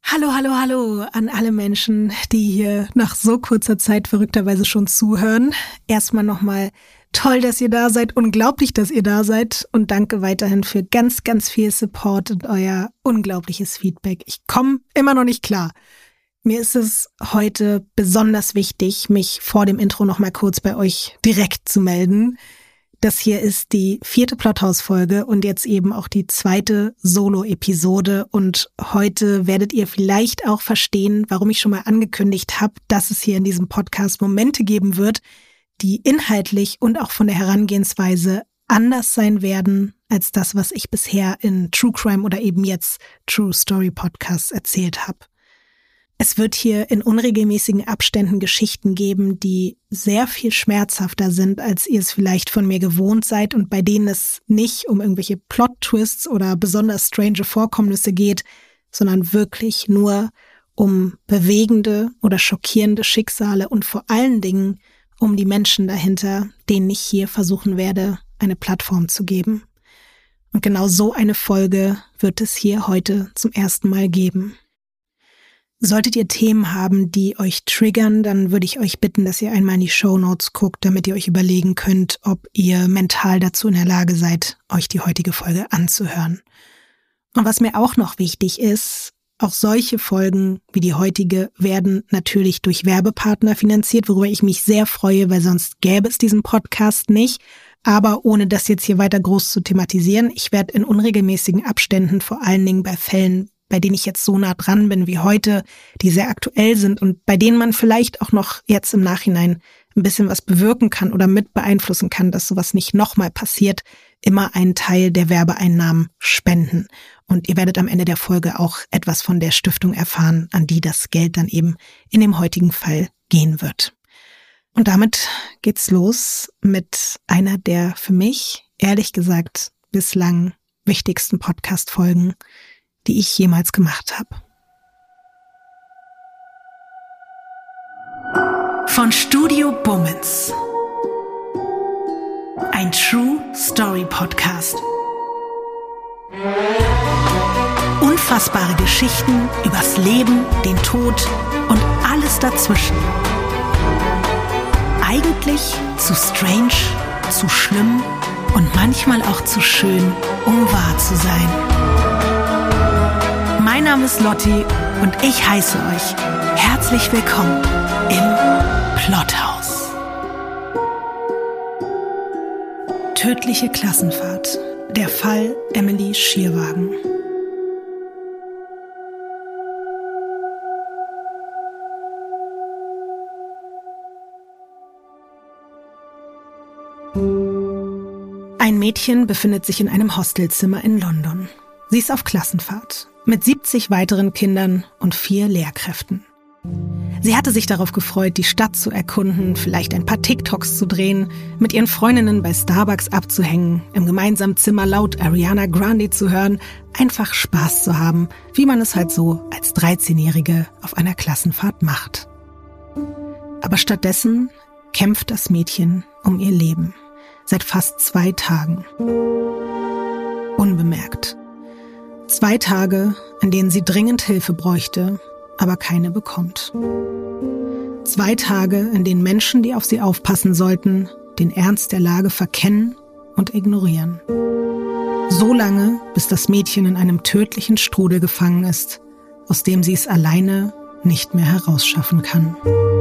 Hallo, hallo, hallo an alle Menschen, die hier nach so kurzer Zeit verrückterweise schon zuhören. Erstmal nochmal toll, dass ihr da seid, unglaublich, dass ihr da seid und danke weiterhin für ganz, ganz viel Support und euer unglaubliches Feedback. Ich komme immer noch nicht klar. Mir ist es heute besonders wichtig, mich vor dem Intro nochmal kurz bei euch direkt zu melden. Das hier ist die 4. Plothaus-Folge und jetzt eben auch die 2. Solo-Episode. Und heute werdet ihr vielleicht auch verstehen, warum ich schon mal angekündigt habe, dass es hier in diesem Podcast Momente geben wird, die inhaltlich und auch von der Herangehensweise anders sein werden als das, was ich bisher in True Crime oder eben jetzt True Story Podcasts erzählt habe. Es wird hier in unregelmäßigen Abständen Geschichten geben, die sehr viel schmerzhafter sind, als ihr es vielleicht von mir gewohnt seid und bei denen es nicht um irgendwelche Plot-Twists oder besonders strange Vorkommnisse geht, sondern wirklich nur um bewegende oder schockierende Schicksale und vor allen Dingen um die Menschen dahinter, denen ich hier versuchen werde, eine Plattform zu geben. Und genau so eine Folge wird es hier heute zum ersten Mal geben. Solltet ihr Themen haben, die euch triggern, dann würde ich euch bitten, dass ihr einmal in die Shownotes guckt, damit ihr euch überlegen könnt, ob ihr mental dazu in der Lage seid, euch die heutige Folge anzuhören. Und was mir auch noch wichtig ist, auch solche Folgen wie die heutige werden natürlich durch Werbepartner finanziert, worüber ich mich sehr freue, weil sonst gäbe es diesen Podcast nicht. Aber ohne das jetzt hier weiter groß zu thematisieren, ich werde in unregelmäßigen Abständen, vor allen Dingen bei Fällen, bei denen ich jetzt so nah dran bin wie heute, die sehr aktuell sind und bei denen man vielleicht auch noch jetzt im Nachhinein ein bisschen was bewirken kann oder mit beeinflussen kann, dass sowas nicht nochmal passiert, immer einen Teil der Werbeeinnahmen spenden. Und ihr werdet am Ende der Folge auch etwas von der Stiftung erfahren, an die das Geld dann eben in dem heutigen Fall gehen wird. Und damit geht's los mit einer der für mich, ehrlich gesagt, bislang wichtigsten Podcast-Folgen, die ich jemals gemacht habe. Von Studio Bummens. Ein True Story Podcast. Unfassbare Geschichten übers Leben, den Tod und alles dazwischen. Eigentlich zu strange, zu schlimm und manchmal auch zu schön, um wahr zu sein. Mein Name ist Lotti und ich heiße euch herzlich willkommen im Plothaus. Tödliche Klassenfahrt. Der Fall Emily Schierwagen. Ein Mädchen befindet sich in einem Hostelzimmer in London. Sie ist auf Klassenfahrt mit 70 weiteren Kindern und 4 Lehrkräften. Sie hatte sich darauf gefreut, die Stadt zu erkunden, vielleicht ein paar TikToks zu drehen, mit ihren Freundinnen bei Starbucks abzuhängen, im gemeinsamen Zimmer laut Ariana Grande zu hören, einfach Spaß zu haben, wie man es halt so als 13-Jährige auf einer Klassenfahrt macht. Aber stattdessen kämpft das Mädchen um ihr Leben. Seit fast 2 Tagen. Unbemerkt. 2 Tage, in denen sie dringend Hilfe bräuchte, aber keine bekommt. 2 Tage, in denen Menschen, die auf sie aufpassen sollten, den Ernst der Lage verkennen und ignorieren. So lange, bis das Mädchen in einem tödlichen Strudel gefangen ist, aus dem sie es alleine nicht mehr herausschaffen kann.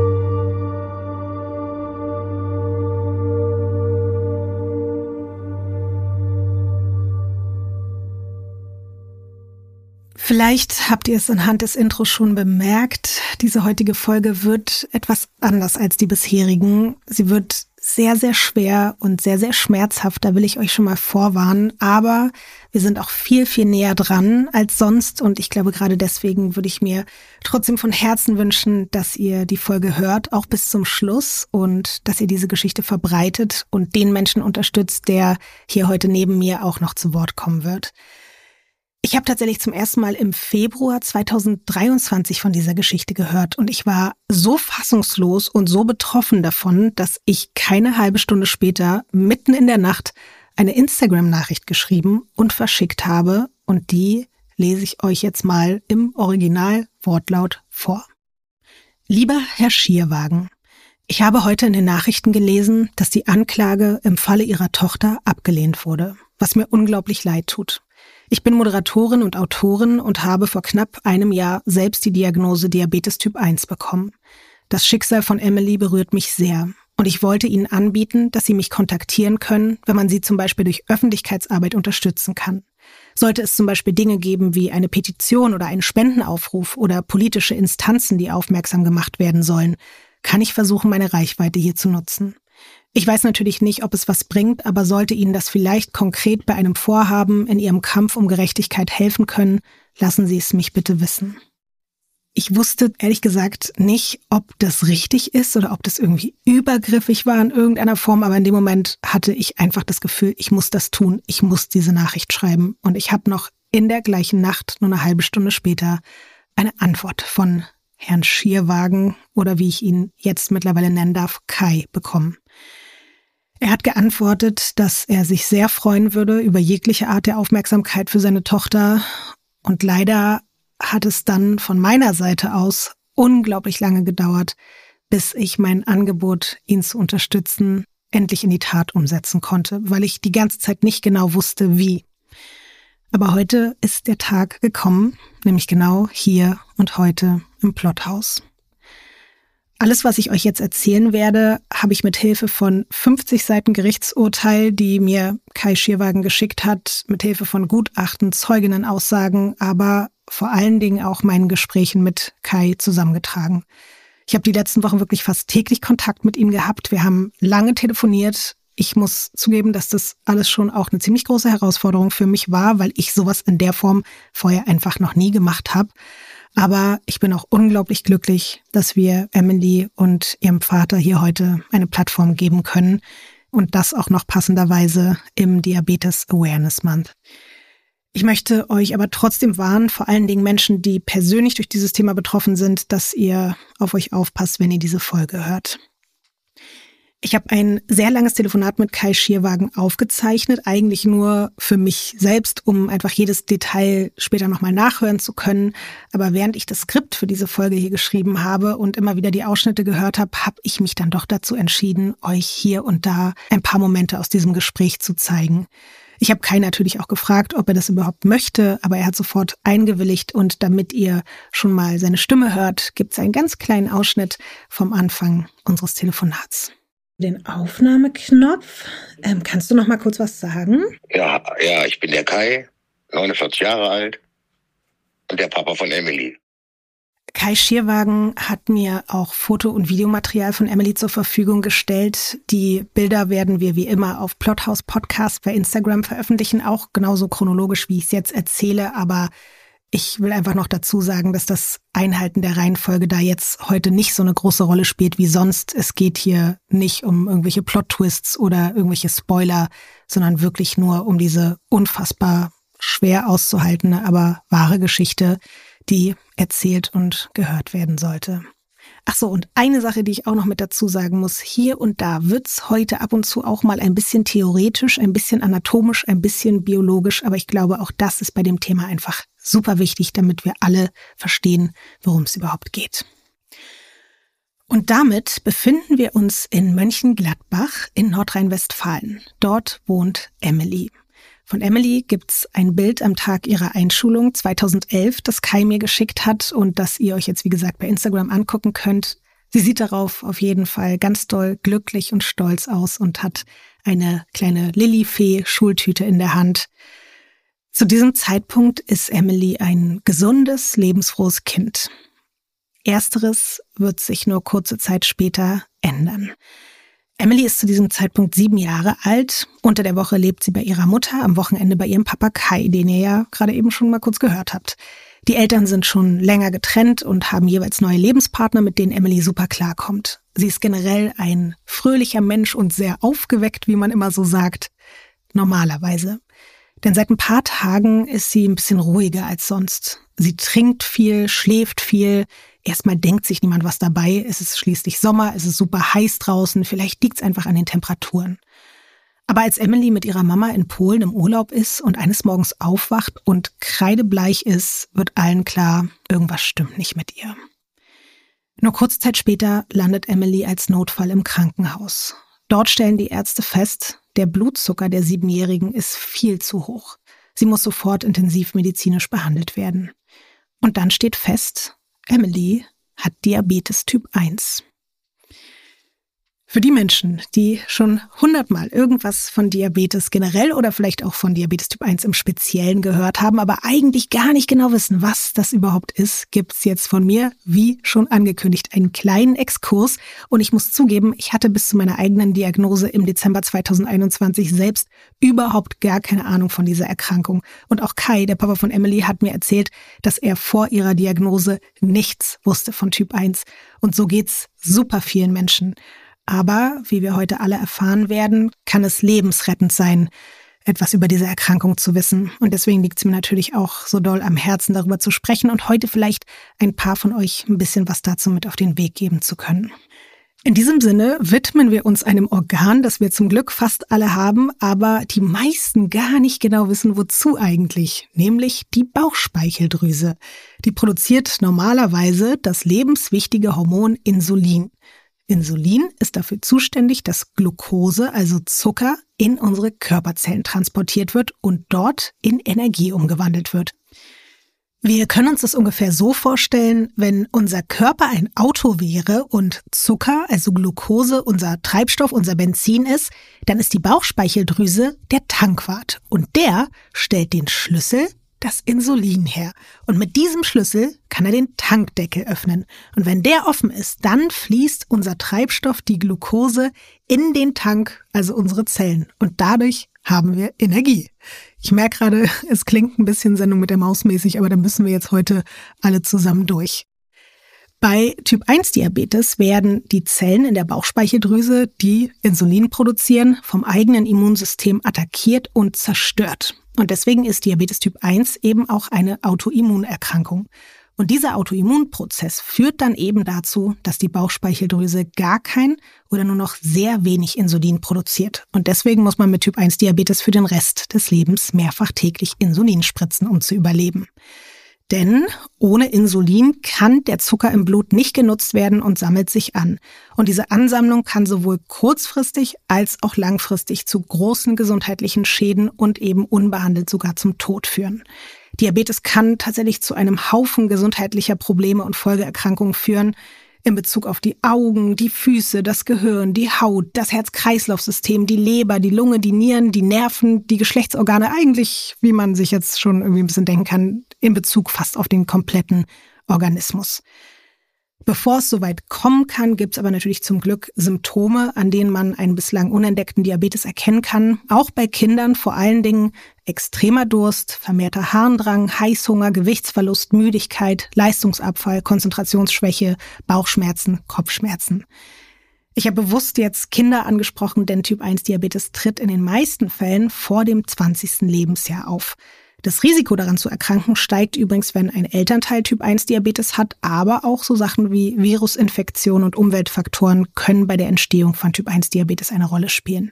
Vielleicht habt ihr es anhand des Intros schon bemerkt, diese heutige Folge wird etwas anders als die bisherigen. Sie wird sehr, sehr schwer und sehr, sehr schmerzhaft, da will ich euch schon mal vorwarnen. Aber wir sind auch viel, viel näher dran als sonst und ich glaube, gerade deswegen würde ich mir trotzdem von Herzen wünschen, dass ihr die Folge hört, auch bis zum Schluss und dass ihr diese Geschichte verbreitet und den Menschen unterstützt, der hier heute neben mir auch noch zu Wort kommen wird. Ich habe tatsächlich zum ersten Mal im Februar 2023 von dieser Geschichte gehört und ich war so fassungslos und so betroffen davon, dass ich keine halbe Stunde später, mitten in der Nacht, eine Instagram-Nachricht geschrieben und verschickt habe und die lese ich euch jetzt mal im Originalwortlaut vor. Lieber Herr Schierwagen, ich habe heute in den Nachrichten gelesen, dass die Anklage im Falle Ihrer Tochter abgelehnt wurde, was mir unglaublich leid tut. Ich bin Moderatorin und Autorin und habe vor knapp einem Jahr selbst die Diagnose Diabetes Typ 1 bekommen. Das Schicksal von Emily berührt mich sehr. Und ich wollte Ihnen anbieten, dass Sie mich kontaktieren können, wenn man Sie zum Beispiel durch Öffentlichkeitsarbeit unterstützen kann. Sollte es zum Beispiel Dinge geben wie eine Petition oder einen Spendenaufruf oder politische Instanzen, die aufmerksam gemacht werden sollen, kann ich versuchen, meine Reichweite hier zu nutzen. Ich weiß natürlich nicht, ob es was bringt, aber sollte Ihnen das vielleicht konkret bei einem Vorhaben in Ihrem Kampf um Gerechtigkeit helfen können, lassen Sie es mich bitte wissen. Ich wusste ehrlich gesagt nicht, ob das richtig ist oder ob das irgendwie übergriffig war in irgendeiner Form, aber in dem Moment hatte ich einfach das Gefühl, ich muss das tun, ich muss diese Nachricht schreiben. Und ich habe noch in der gleichen Nacht, nur eine halbe Stunde später, eine Antwort von Herrn Schierwagen oder wie ich ihn jetzt mittlerweile nennen darf, Kai, bekommen. Er hat geantwortet, dass er sich sehr freuen würde über jegliche Art der Aufmerksamkeit für seine Tochter und leider hat es dann von meiner Seite aus unglaublich lange gedauert, bis ich mein Angebot, ihn zu unterstützen, endlich in die Tat umsetzen konnte, weil ich die ganze Zeit nicht genau wusste, wie. Aber heute ist der Tag gekommen, nämlich genau hier und heute im Plothaus. Alles, was ich euch jetzt erzählen werde, habe ich mit Hilfe von 50 Seiten Gerichtsurteil, die mir Kai Schierwagen geschickt hat, mit Hilfe von Gutachten, Zeuginnenaussagen, aber vor allen Dingen auch meinen Gesprächen mit Kai zusammengetragen. Ich habe die letzten Wochen wirklich fast täglich Kontakt mit ihm gehabt. Wir haben lange telefoniert. Ich muss zugeben, dass das alles schon auch eine ziemlich große Herausforderung für mich war, weil ich sowas in der Form vorher einfach noch nie gemacht habe. Aber ich bin auch unglaublich glücklich, dass wir Emily und ihrem Vater hier heute eine Plattform geben können und das auch noch passenderweise im Diabetes Awareness Month. Ich möchte euch aber trotzdem warnen, vor allen Dingen Menschen, die persönlich durch dieses Thema betroffen sind, dass ihr auf euch aufpasst, wenn ihr diese Folge hört. Ich habe ein sehr langes Telefonat mit Kai Schierwagen aufgezeichnet, eigentlich nur für mich selbst, um einfach jedes Detail später nochmal nachhören zu können. Aber während ich das Skript für diese Folge hier geschrieben habe und immer wieder die Ausschnitte gehört habe, habe ich mich dann doch dazu entschieden, euch hier und da ein paar Momente aus diesem Gespräch zu zeigen. Ich habe Kai natürlich auch gefragt, ob er das überhaupt möchte, aber er hat sofort eingewilligt und damit ihr schon mal seine Stimme hört, gibt es einen ganz kleinen Ausschnitt vom Anfang unseres Telefonats. Den Aufnahmeknopf. Kannst du noch mal kurz was sagen? Ja, ich bin der Kai, 49 Jahre alt und der Papa von Emily. Kai Schierwagen hat mir auch Foto- und Videomaterial von Emily zur Verfügung gestellt. Die Bilder werden wir wie immer auf Plothaus Podcast bei Instagram veröffentlichen, auch genauso chronologisch, wie ich es jetzt erzähle. Aber ich will einfach noch dazu sagen, dass das Einhalten der Reihenfolge da jetzt heute nicht so eine große Rolle spielt wie sonst. Es geht hier nicht um irgendwelche Plot-Twists oder irgendwelche Spoiler, sondern wirklich nur um diese unfassbar schwer auszuhaltende, aber wahre Geschichte, die erzählt und gehört werden sollte. Ach so, und eine Sache, die ich auch noch mit dazu sagen muss, hier und da wird's heute ab und zu auch mal ein bisschen theoretisch, ein bisschen anatomisch, ein bisschen biologisch, aber ich glaube, auch das ist bei dem Thema einfach super wichtig, damit wir alle verstehen, worum es überhaupt geht. Und damit befinden wir uns in Mönchengladbach in Nordrhein-Westfalen. Dort wohnt Emily. Von Emily gibt's ein Bild am Tag ihrer Einschulung 2011, das Kai mir geschickt hat und das ihr euch jetzt, wie gesagt, bei Instagram angucken könnt. Sie sieht darauf auf jeden Fall ganz doll glücklich und stolz aus und hat eine kleine Lillifee-Schultüte in der Hand. Zu diesem Zeitpunkt ist Emily ein gesundes, lebensfrohes Kind. Ersteres wird sich nur kurze Zeit später ändern. Emily ist zu diesem Zeitpunkt 7 Jahre alt. Unter der Woche lebt sie bei ihrer Mutter, am Wochenende bei ihrem Papa Kai, den ihr ja gerade eben schon mal kurz gehört habt. Die Eltern sind schon länger getrennt und haben jeweils neue Lebenspartner, mit denen Emily super klarkommt. Sie ist generell ein fröhlicher Mensch und sehr aufgeweckt, wie man immer so sagt, normalerweise. Denn seit ein paar Tagen ist sie ein bisschen ruhiger als sonst. Sie trinkt viel, schläft viel. Erstmal denkt sich niemand was dabei. Es ist schließlich Sommer, es ist super heiß draußen. Vielleicht liegt es einfach an den Temperaturen. Aber als Emily mit ihrer Mama in Polen im Urlaub ist und eines Morgens aufwacht und kreidebleich ist, wird allen klar, irgendwas stimmt nicht mit ihr. Nur kurze Zeit später landet Emily als Notfall im Krankenhaus. Dort stellen die Ärzte fest, der Blutzucker der 7-Jährigen ist viel zu hoch. Sie muss sofort intensivmedizinisch behandelt werden. Und dann steht fest, Emily hat Diabetes Typ 1. Für die Menschen, die schon 100-mal irgendwas von Diabetes generell oder vielleicht auch von Diabetes Typ 1 im Speziellen gehört haben, aber eigentlich gar nicht genau wissen, was das überhaupt ist, gibt's jetzt von mir, wie schon angekündigt, einen kleinen Exkurs. Und ich muss zugeben, ich hatte bis zu meiner eigenen Diagnose im Dezember 2021 selbst überhaupt gar keine Ahnung von dieser Erkrankung. Und auch Kai, der Papa von Emily, hat mir erzählt, dass er vor ihrer Diagnose nichts wusste von Typ 1. Und so geht's super vielen Menschen. Aber, wie wir heute alle erfahren werden, kann es lebensrettend sein, etwas über diese Erkrankung zu wissen. Und deswegen liegt es mir natürlich auch so doll am Herzen, darüber zu sprechen und heute vielleicht ein paar von euch ein bisschen was dazu mit auf den Weg geben zu können. In diesem Sinne widmen wir uns einem Organ, das wir zum Glück fast alle haben, aber die meisten gar nicht genau wissen, wozu eigentlich, nämlich die Bauchspeicheldrüse. Die produziert normalerweise das lebenswichtige Hormon Insulin. Insulin ist dafür zuständig, dass Glucose, also Zucker, in unsere Körperzellen transportiert wird und dort in Energie umgewandelt wird. Wir können uns das ungefähr so vorstellen, wenn unser Körper ein Auto wäre und Zucker, also Glucose, unser Treibstoff, unser Benzin ist, dann ist die Bauchspeicheldrüse der Tankwart und der stellt den Schlüssel, das Insulin her. Und mit diesem Schlüssel kann er den Tankdeckel öffnen. Und wenn der offen ist, dann fließt unser Treibstoff, die Glucose, in den Tank, also unsere Zellen. Und dadurch haben wir Energie. Ich merke gerade, es klingt ein bisschen Sendung mit der Maus mäßig, aber da müssen wir jetzt heute alle zusammen durch. Bei Typ-1-Diabetes werden die Zellen in der Bauchspeicheldrüse, die Insulin produzieren, vom eigenen Immunsystem attackiert und zerstört. Und deswegen ist Diabetes Typ 1 eben auch eine Autoimmunerkrankung. Und dieser Autoimmunprozess führt dann eben dazu, dass die Bauchspeicheldrüse gar kein oder nur noch sehr wenig Insulin produziert. Und deswegen muss man mit Typ-1-Diabetes für den Rest des Lebens mehrfach täglich Insulin spritzen, um zu überleben. Denn ohne Insulin kann der Zucker im Blut nicht genutzt werden und sammelt sich an. Und diese Ansammlung kann sowohl kurzfristig als auch langfristig zu großen gesundheitlichen Schäden und eben unbehandelt sogar zum Tod führen. Diabetes kann tatsächlich zu einem Haufen gesundheitlicher Probleme und Folgeerkrankungen führen, in Bezug auf die Augen, die Füße, das Gehirn, die Haut, das Herz-Kreislauf-System, die Leber, die Lunge, die Nieren, die Nerven, die Geschlechtsorgane, eigentlich, wie man sich jetzt schon irgendwie ein bisschen denken kann, in Bezug fast auf den kompletten Organismus. Bevor es soweit kommen kann, gibt es aber natürlich zum Glück Symptome, an denen man einen bislang unentdeckten Diabetes erkennen kann. Auch bei Kindern vor allen Dingen extremer Durst, vermehrter Harndrang, Heißhunger, Gewichtsverlust, Müdigkeit, Leistungsabfall, Konzentrationsschwäche, Bauchschmerzen, Kopfschmerzen. Ich habe bewusst jetzt Kinder angesprochen, denn Typ-1-Diabetes tritt in den meisten Fällen vor dem 20. Lebensjahr auf. Das Risiko daran zu erkranken steigt übrigens, wenn ein Elternteil Typ-1-Diabetes hat, aber auch so Sachen wie Virusinfektionen und Umweltfaktoren können bei der Entstehung von Typ-1-Diabetes eine Rolle spielen.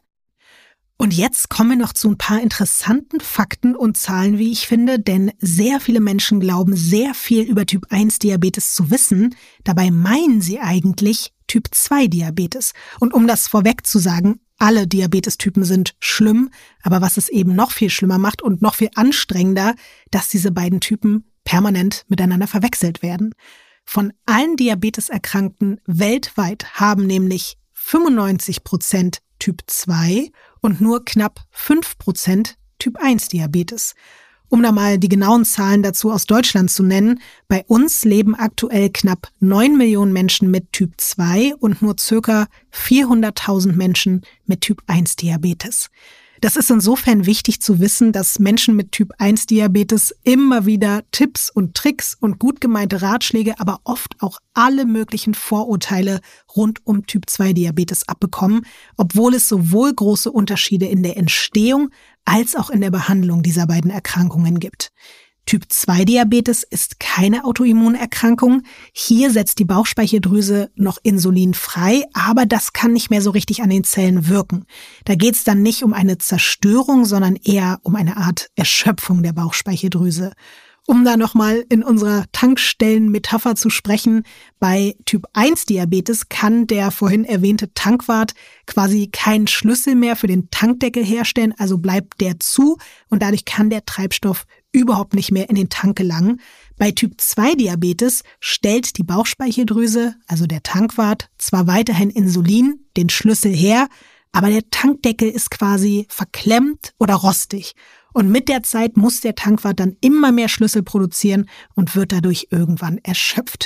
Und jetzt kommen wir noch zu ein paar interessanten Fakten und Zahlen, wie ich finde, denn sehr viele Menschen glauben, sehr viel über Typ-1-Diabetes zu wissen. Dabei meinen sie eigentlich Typ-2-Diabetes. Und um das vorweg zu sagen, alle Diabetestypen sind schlimm, aber was es eben noch viel schlimmer macht und noch viel anstrengender, dass diese beiden Typen permanent miteinander verwechselt werden. Von allen Diabeteserkrankten weltweit haben nämlich 95% Typ 2 und nur knapp 5% Typ 1 Diabetes. Um da mal die genauen Zahlen dazu aus Deutschland zu nennen, bei uns leben aktuell knapp 9 Millionen Menschen mit Typ 2 und nur circa 400.000 Menschen mit Typ 1 Diabetes. Das ist insofern wichtig zu wissen, dass Menschen mit Typ 1 Diabetes immer wieder Tipps und Tricks und gut gemeinte Ratschläge, aber oft auch alle möglichen Vorurteile rund um Typ 2 Diabetes abbekommen, obwohl es sowohl große Unterschiede in der Entstehung als auch in der Behandlung dieser beiden Erkrankungen gibt. Typ-2-Diabetes ist keine Autoimmunerkrankung. Hier setzt die Bauchspeicheldrüse noch Insulin frei, aber das kann nicht mehr so richtig an den Zellen wirken. Da geht es dann nicht um eine Zerstörung, sondern eher um eine Art Erschöpfung der Bauchspeicheldrüse. Um da nochmal in unserer Tankstellen-Metapher zu sprechen, bei Typ-1-Diabetes kann der vorhin erwähnte Tankwart quasi keinen Schlüssel mehr für den Tankdeckel herstellen, also bleibt der zu und dadurch kann der Treibstoff überhaupt nicht mehr in den Tank gelangen. Bei Typ-2-Diabetes stellt die Bauchspeicheldrüse, also der Tankwart, zwar weiterhin Insulin, den Schlüssel her, aber der Tankdeckel ist quasi verklemmt oder rostig. Und mit der Zeit muss der Tankwart dann immer mehr Schlüssel produzieren und wird dadurch irgendwann erschöpft.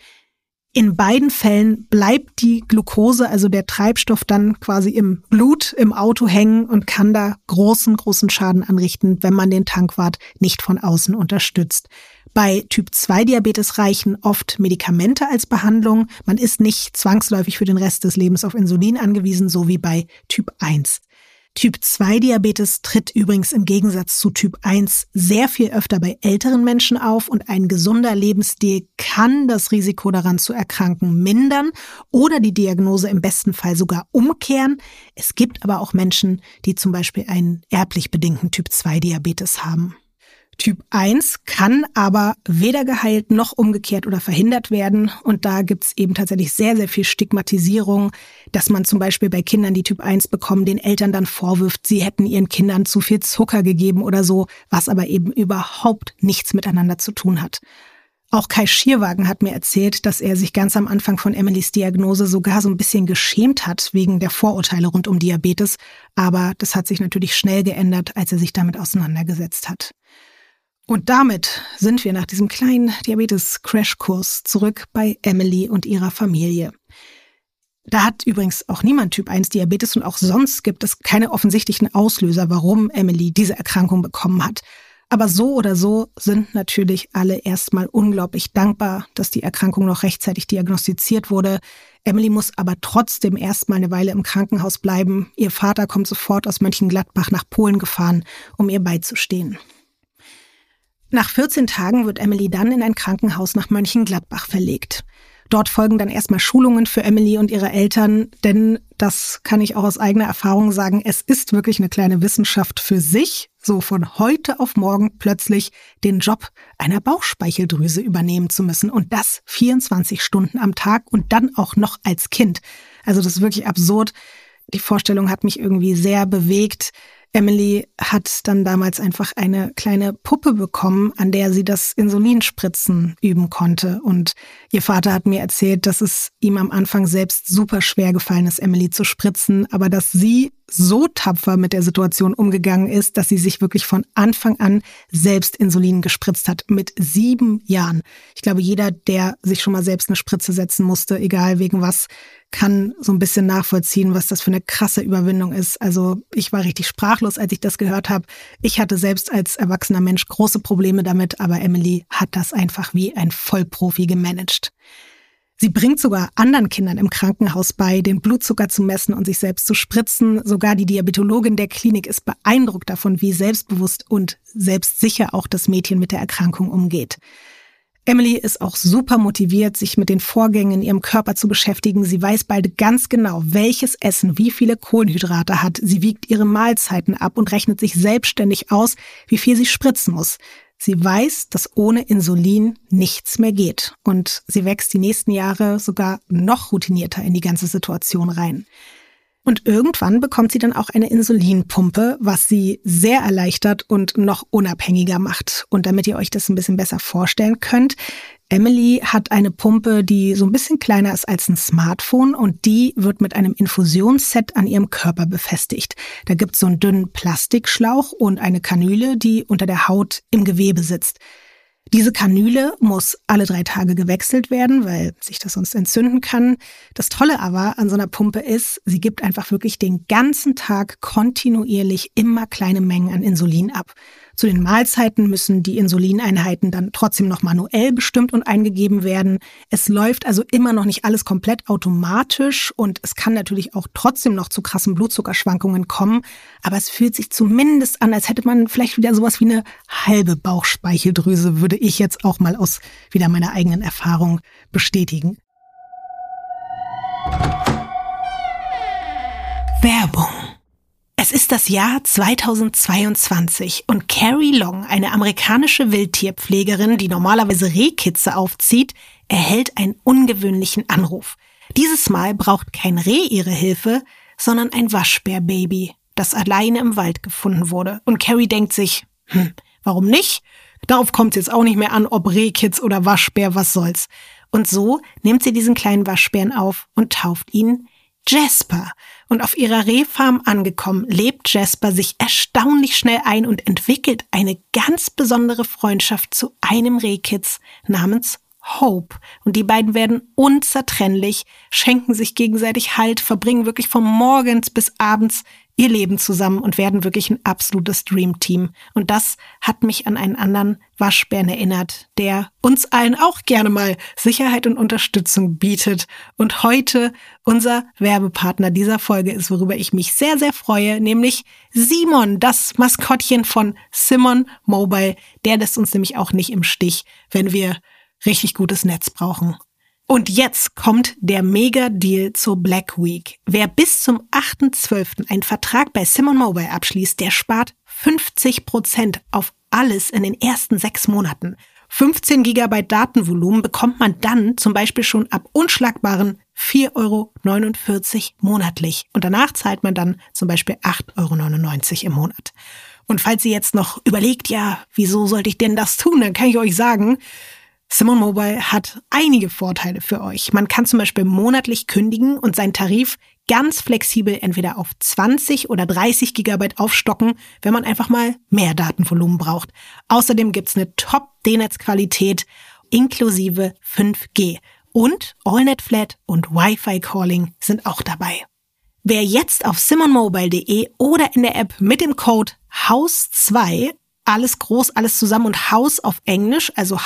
In beiden Fällen bleibt die Glucose, also der Treibstoff, dann quasi im Blut, im Auto hängen und kann da großen Schaden anrichten, wenn man den Tankwart nicht von außen unterstützt. Bei Typ-2-Diabetes reichen oft Medikamente als Behandlung. Man ist nicht zwangsläufig für den Rest des Lebens auf Insulin angewiesen, so wie bei Typ 1. Typ-2-Diabetes tritt übrigens im Gegensatz zu Typ 1 sehr viel öfter bei älteren Menschen auf und ein gesunder Lebensstil kann das Risiko daran zu erkranken mindern oder die Diagnose im besten Fall sogar umkehren. Es gibt aber auch Menschen, die zum Beispiel einen erblich bedingten Typ-2-Diabetes haben. Typ 1 kann aber weder geheilt noch umgekehrt oder verhindert werden. Und da gibt's eben tatsächlich sehr viel Stigmatisierung, dass man zum Beispiel bei Kindern, die Typ 1 bekommen, den Eltern dann vorwirft, sie hätten ihren Kindern zu viel Zucker gegeben oder so, was aber eben überhaupt nichts miteinander zu tun hat. Auch Kai Schierwagen hat mir erzählt, dass er sich ganz am Anfang von Emilys Diagnose sogar so ein bisschen geschämt hat wegen der Vorurteile rund um Diabetes. Aber das hat sich natürlich schnell geändert, als er sich damit auseinandergesetzt hat. Und damit sind wir nach diesem kleinen Diabetes-Crashkurs zurück bei Emily und ihrer Familie. Da hat übrigens auch niemand Typ 1 Diabetes und auch sonst gibt es keine offensichtlichen Auslöser, warum Emily diese Erkrankung bekommen hat. Aber so oder so sind natürlich alle erstmal unglaublich dankbar, dass die Erkrankung noch rechtzeitig diagnostiziert wurde. Emily muss aber trotzdem erstmal eine Weile im Krankenhaus bleiben. Ihr Vater kommt sofort aus Mönchengladbach nach Polen gefahren, um ihr beizustehen. Nach 14 Tagen wird Emily dann in ein Krankenhaus nach Mönchengladbach verlegt. Dort folgen dann erstmal Schulungen für Emily und ihre Eltern, denn das kann ich auch aus eigener Erfahrung sagen, es ist wirklich eine kleine Wissenschaft für sich, so von heute auf morgen plötzlich den Job einer Bauchspeicheldrüse übernehmen zu müssen und das 24 Stunden am Tag und dann auch noch als Kind. Also das ist wirklich absurd. Die Vorstellung hat mich irgendwie sehr bewegt. Emily hat dann damals einfach eine kleine Puppe bekommen, an der sie das Insulinspritzen üben konnte. Und ihr Vater hat mir erzählt, dass es ihm am Anfang selbst super schwer gefallen ist, Emily zu spritzen, aber dass sie so tapfer mit der Situation umgegangen ist, dass sie sich wirklich von Anfang an selbst Insulin gespritzt hat, mit 7 Jahren. Ich glaube, jeder, der sich schon mal selbst eine Spritze setzen musste, egal wegen was, kann so ein bisschen nachvollziehen, was das für eine krasse Überwindung ist. Also ich war richtig sprachlos, als ich das gehört habe. Ich hatte selbst als erwachsener Mensch große Probleme damit, aber Emily hat das einfach wie ein Vollprofi gemanagt. Sie bringt sogar anderen Kindern im Krankenhaus bei, den Blutzucker zu messen und sich selbst zu spritzen. Sogar die Diabetologin der Klinik ist beeindruckt davon, wie selbstbewusst und selbstsicher auch das Mädchen mit der Erkrankung umgeht. Emily ist auch super motiviert, sich mit den Vorgängen in ihrem Körper zu beschäftigen. Sie weiß bald ganz genau, welches Essen wie viele Kohlenhydrate hat. Sie wiegt ihre Mahlzeiten ab und rechnet sich selbstständig aus, wie viel sie spritzen muss. Sie weiß, dass ohne Insulin nichts mehr geht. Und sie wächst die nächsten Jahre sogar noch routinierter in die ganze Situation rein. Und irgendwann bekommt sie dann auch eine Insulinpumpe, was sie sehr erleichtert und noch unabhängiger macht. Und damit ihr euch das ein bisschen besser vorstellen könnt, Emily hat eine Pumpe, die so ein bisschen kleiner ist als ein Smartphone und die wird mit einem Infusionsset an ihrem Körper befestigt. Da gibt's so einen dünnen Plastikschlauch und eine Kanüle, die unter der Haut im Gewebe sitzt. Diese Kanüle muss alle 3 Tage gewechselt werden, weil sich das sonst entzünden kann. Das Tolle aber an so einer Pumpe ist, sie gibt einfach wirklich den ganzen Tag kontinuierlich immer kleine Mengen an Insulin ab. Zu den Mahlzeiten müssen die Insulineinheiten dann trotzdem noch manuell bestimmt und eingegeben werden. Es läuft also immer noch nicht alles komplett automatisch und es kann natürlich auch trotzdem noch zu krassen Blutzuckerschwankungen kommen. Aber es fühlt sich zumindest an, als hätte man vielleicht wieder sowas wie eine halbe Bauchspeicheldrüse, würde ich jetzt auch mal aus wieder meiner eigenen Erfahrung bestätigen. Werbung. Es ist das Jahr 2022 und Carrie Long, eine amerikanische Wildtierpflegerin, die normalerweise Rehkitze aufzieht, erhält einen ungewöhnlichen Anruf. Dieses Mal braucht kein Reh ihre Hilfe, sondern ein Waschbärbaby, das alleine im Wald gefunden wurde. Und Carrie denkt sich, warum nicht? Darauf kommt es jetzt auch nicht mehr an, ob Rehkitz oder Waschbär, was soll's. Und so nimmt sie diesen kleinen Waschbären auf und tauft ihn Jasper. Und auf ihrer Rehfarm angekommen, lebt Jasper sich erstaunlich schnell ein und entwickelt eine ganz besondere Freundschaft zu einem Rehkitz namens Hope. Und die beiden werden unzertrennlich, schenken sich gegenseitig Halt, verbringen wirklich von morgens bis abends ihr Leben zusammen und werden wirklich ein absolutes Dreamteam. Und das hat mich an einen anderen Waschbären erinnert, der uns allen auch gerne mal Sicherheit und Unterstützung bietet. Und heute unser Werbepartner dieser Folge ist, worüber ich mich sehr, sehr freue, nämlich Simon, das Maskottchen von Simon Mobile. Der lässt uns nämlich auch nicht im Stich, wenn wir richtig gutes Netz brauchen. Und jetzt kommt der Mega-Deal zur Black Week. Wer bis zum 8.12. einen Vertrag bei Simon Mobile abschließt, der spart 50% auf alles in den ersten 6 Monaten. 15 GB Datenvolumen bekommt man dann zum Beispiel schon ab unschlagbaren 4,49 € monatlich. Und danach zahlt man dann zum Beispiel 8,99 € im Monat. Und falls ihr jetzt noch überlegt, ja, wieso sollte ich denn das tun, dann kann ich euch sagen, Simon Mobile hat einige Vorteile für euch. Man kann zum Beispiel monatlich kündigen und seinen Tarif ganz flexibel entweder auf 20 oder 30 GB aufstocken, wenn man einfach mal mehr Datenvolumen braucht. Außerdem gibt's eine Top-D-Netz-Qualität inklusive 5G. Und AllNet Flat und Wi-Fi Calling sind auch dabei. Wer jetzt auf simonmobile.de oder in der App mit dem Code HAUS2 alles groß, alles zusammen und Haus auf Englisch, also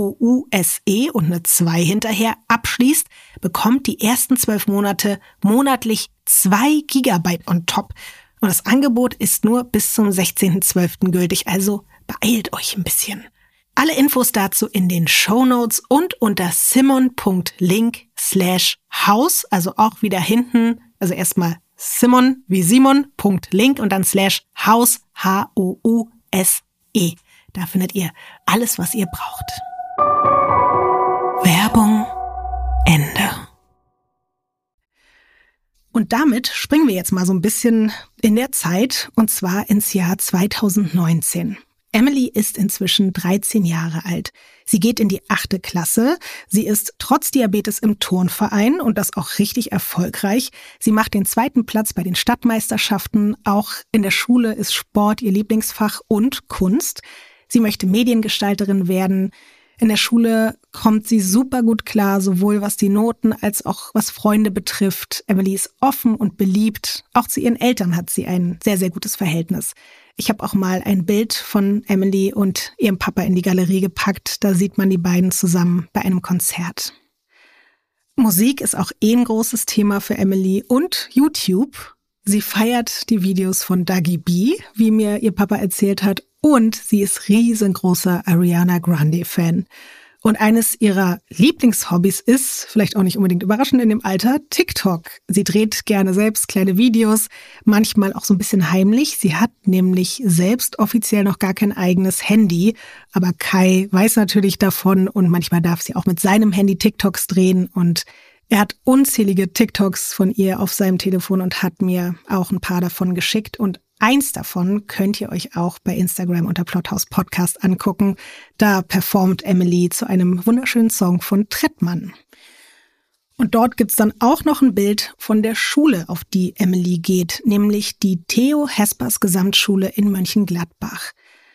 HOUSE und eine 2 hinterher abschließt, bekommt die ersten 12 Monate monatlich 2 GB on top. Und das Angebot ist nur bis zum 16.12. gültig, also beeilt euch ein bisschen. Alle Infos dazu in den Shownotes und unter simon.link/haus, also auch wieder hinten, also erstmal Simon wie Simon.link und dann /haus, HOUSE. Da findet ihr alles, was ihr braucht. Werbung Ende. Und damit springen wir jetzt mal so ein bisschen in der Zeit, und zwar ins Jahr 2019. Emily ist inzwischen 13 Jahre alt. Sie geht in die 8. Klasse. Sie ist trotz Diabetes im Turnverein und das auch richtig erfolgreich. Sie macht den 2. Platz bei den Stadtmeisterschaften. Auch in der Schule ist Sport ihr Lieblingsfach und Kunst. Sie möchte Mediengestalterin werden. In der Schule kommt sie super gut klar, sowohl was die Noten als auch was Freunde betrifft. Emily ist offen und beliebt. Auch zu ihren Eltern hat sie ein sehr, sehr gutes Verhältnis. Ich habe auch mal ein Bild von Emily und ihrem Papa in die Galerie gepackt. Da sieht man die beiden zusammen bei einem Konzert. Musik ist auch ein großes Thema für Emily und YouTube. Sie feiert die Videos von Dougie B, wie mir ihr Papa erzählt hat. Und sie ist riesengroßer Ariana Grande-Fan. Und eines ihrer Lieblingshobbys ist, vielleicht auch nicht unbedingt überraschend in dem Alter, TikTok. Sie dreht gerne selbst kleine Videos, manchmal auch so ein bisschen heimlich. Sie hat nämlich selbst offiziell noch gar kein eigenes Handy. Aber Kai weiß natürlich davon und manchmal darf sie auch mit seinem Handy TikToks drehen. Und er hat unzählige TikToks von ihr auf seinem Telefon und hat mir auch ein paar davon geschickt. Und eins davon könnt ihr euch auch bei Instagram unter Plothouse Podcast angucken. Da performt Emily zu einem wunderschönen Song von Trettmann. Und dort gibt's dann auch noch ein Bild von der Schule, auf die Emily geht, nämlich die Theo Hespers Gesamtschule in Mönchengladbach.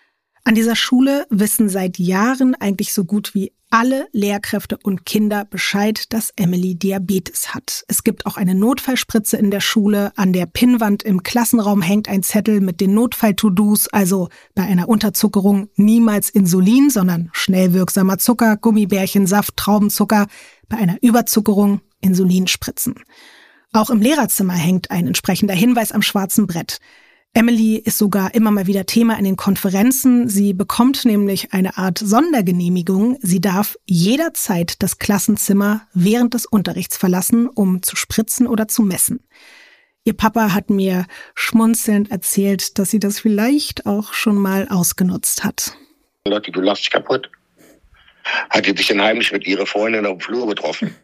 An dieser Schule wissen seit Jahren eigentlich so gut wie alle Lehrkräfte und Kinder Bescheid, dass Emily Diabetes hat. Es gibt auch eine Notfallspritze in der Schule. An der Pinnwand im Klassenraum hängt ein Zettel mit den Notfall-To-Dos, also bei einer Unterzuckerung niemals Insulin, sondern schnell wirksamer Zucker, Gummibärchensaft, Traubenzucker. Bei einer Überzuckerung Insulinspritzen. Auch im Lehrerzimmer hängt ein entsprechender Hinweis am schwarzen Brett. Emily ist sogar immer mal wieder Thema in den Konferenzen. Sie bekommt nämlich eine Art Sondergenehmigung. Sie darf jederzeit das Klassenzimmer während des Unterrichts verlassen, um zu spritzen oder zu messen. Ihr Papa hat mir schmunzelnd erzählt, dass sie das vielleicht auch schon mal ausgenutzt hat. Lotti, du lachst dich kaputt. Hat die sich dann heimlich mit ihrer Freundin auf dem Flur getroffen.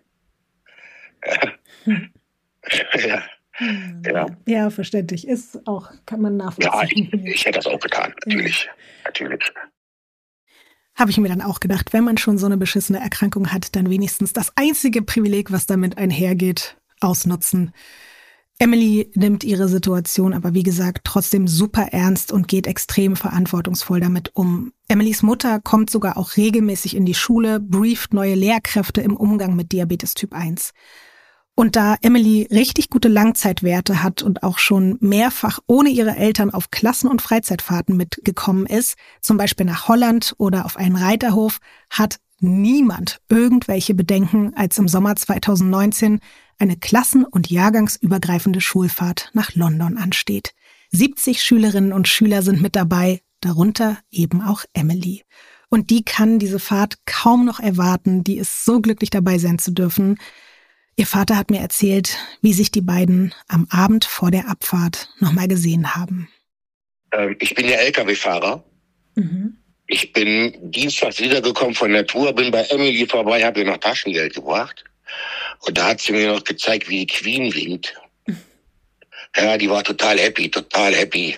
Ja. Ja, verständlich. Ist auch, kann man nachvollziehen. Ja, ich hätte das auch getan, natürlich. Natürlich. Habe ich mir dann auch gedacht, wenn man schon so eine beschissene Erkrankung hat, dann wenigstens das einzige Privileg, was damit einhergeht, ausnutzen. Emily nimmt ihre Situation aber, wie gesagt, trotzdem super ernst und geht extrem verantwortungsvoll damit um. Emilys Mutter kommt sogar auch regelmäßig in die Schule, brieft neue Lehrkräfte im Umgang mit Diabetes Typ 1. Und da Emily richtig gute Langzeitwerte hat und auch schon mehrfach ohne ihre Eltern auf Klassen- und Freizeitfahrten mitgekommen ist, zum Beispiel nach Holland oder auf einen Reiterhof, hat niemand irgendwelche Bedenken, als im Sommer 2019 eine klassen- und jahrgangsübergreifende Schulfahrt nach London ansteht. 70 Schülerinnen und Schüler sind mit dabei, darunter eben auch Emily. Und die kann diese Fahrt kaum noch erwarten, die ist so glücklich dabei sein zu dürfen. Ihr Vater hat mir erzählt, wie sich die beiden am Abend vor der Abfahrt nochmal gesehen haben. Ich bin ja LKW-Fahrer. Ich bin dienstags wiedergekommen von der Tour, bin bei Emily vorbei, habe ihr noch Taschengeld gebracht. Und da hat sie mir noch gezeigt, wie die Queen winkt. Ja, die war total happy, total happy.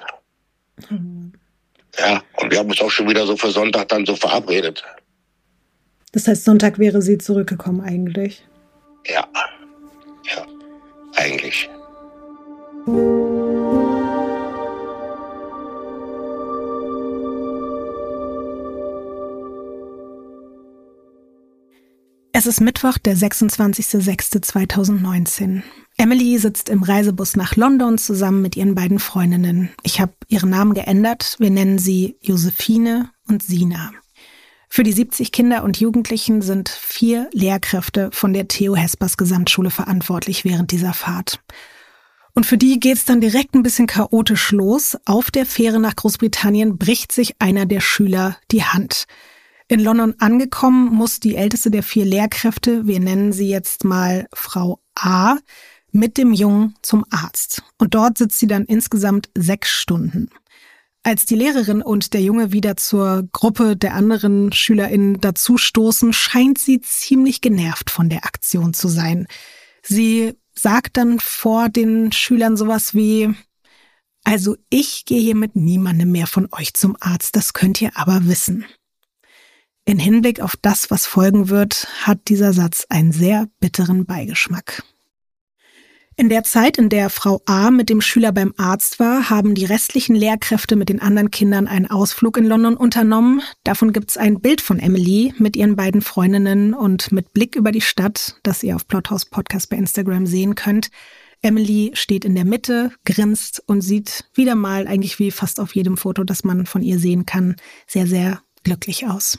Ja, und wir haben uns auch schon wieder so für Sonntag dann so verabredet. Das heißt, Sonntag wäre sie zurückgekommen eigentlich? Ja, eigentlich. Es ist Mittwoch, der 26.06.2019. Emily sitzt im Reisebus nach London zusammen mit ihren beiden Freundinnen. Ich habe ihren Namen geändert. Wir nennen sie Josephine und Sina. Für die 70 Kinder und Jugendlichen sind 4 Lehrkräfte von der Theo Hespers Gesamtschule verantwortlich während dieser Fahrt. Und für die geht's dann direkt ein bisschen chaotisch los. Auf der Fähre nach Großbritannien bricht sich einer der Schüler die Hand. In London angekommen, muss die älteste der 4 Lehrkräfte, wir nennen sie jetzt mal Frau A, mit dem Jungen zum Arzt. Und dort sitzt sie dann insgesamt 6 Stunden. Als die Lehrerin und der Junge wieder zur Gruppe der anderen SchülerInnen dazustoßen, scheint sie ziemlich genervt von der Aktion zu sein. Sie sagt dann vor den Schülern sowas wie: Also ich gehe hier mit niemandem mehr von euch zum Arzt, das könnt ihr aber wissen. In Hinblick auf das, was folgen wird, hat dieser Satz einen sehr bitteren Beigeschmack. In der Zeit, in der Frau A. mit dem Schüler beim Arzt war, haben die restlichen Lehrkräfte mit den anderen Kindern einen Ausflug in London unternommen. Davon gibt's ein Bild von Emily mit ihren beiden Freundinnen und mit Blick über die Stadt, das ihr auf Plothouse Podcast bei Instagram sehen könnt. Emily steht in der Mitte, grinst und sieht wieder mal, eigentlich wie fast auf jedem Foto, das man von ihr sehen kann, sehr, sehr glücklich aus.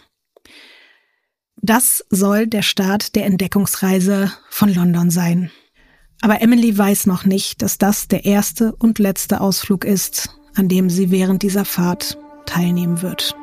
Das soll der Start der Entdeckungsreise von London sein. Aber Emily weiß noch nicht, dass das der erste und letzte Ausflug ist, an dem sie während dieser Fahrt teilnehmen wird.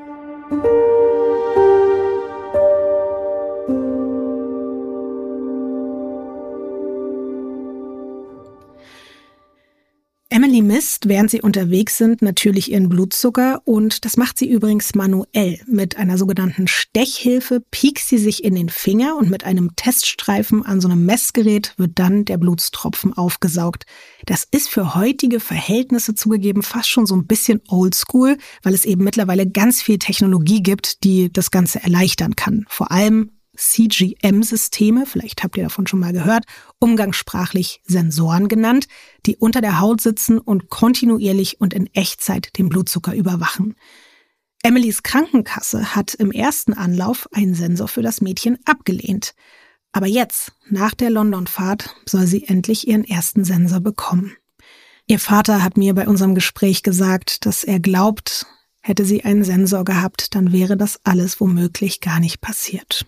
Emily misst, während sie unterwegs sind, natürlich ihren Blutzucker und das macht sie übrigens manuell. Mit einer sogenannten Stechhilfe piekst sie sich in den Finger und mit einem Teststreifen an so einem Messgerät wird dann der Blutstropfen aufgesaugt. Das ist für heutige Verhältnisse zugegeben fast schon so ein bisschen oldschool, weil es eben mittlerweile ganz viel Technologie gibt, die das Ganze erleichtern kann. Vor allem CGM-Systeme, vielleicht habt ihr davon schon mal gehört, umgangssprachlich Sensoren genannt, die unter der Haut sitzen und kontinuierlich und in Echtzeit den Blutzucker überwachen. Emilys Krankenkasse hat im ersten Anlauf einen Sensor für das Mädchen abgelehnt. Aber jetzt, nach der London-Fahrt, soll sie endlich ihren ersten Sensor bekommen. Ihr Vater hat mir bei unserem Gespräch gesagt, dass er glaubt, hätte sie einen Sensor gehabt, dann wäre das alles womöglich gar nicht passiert.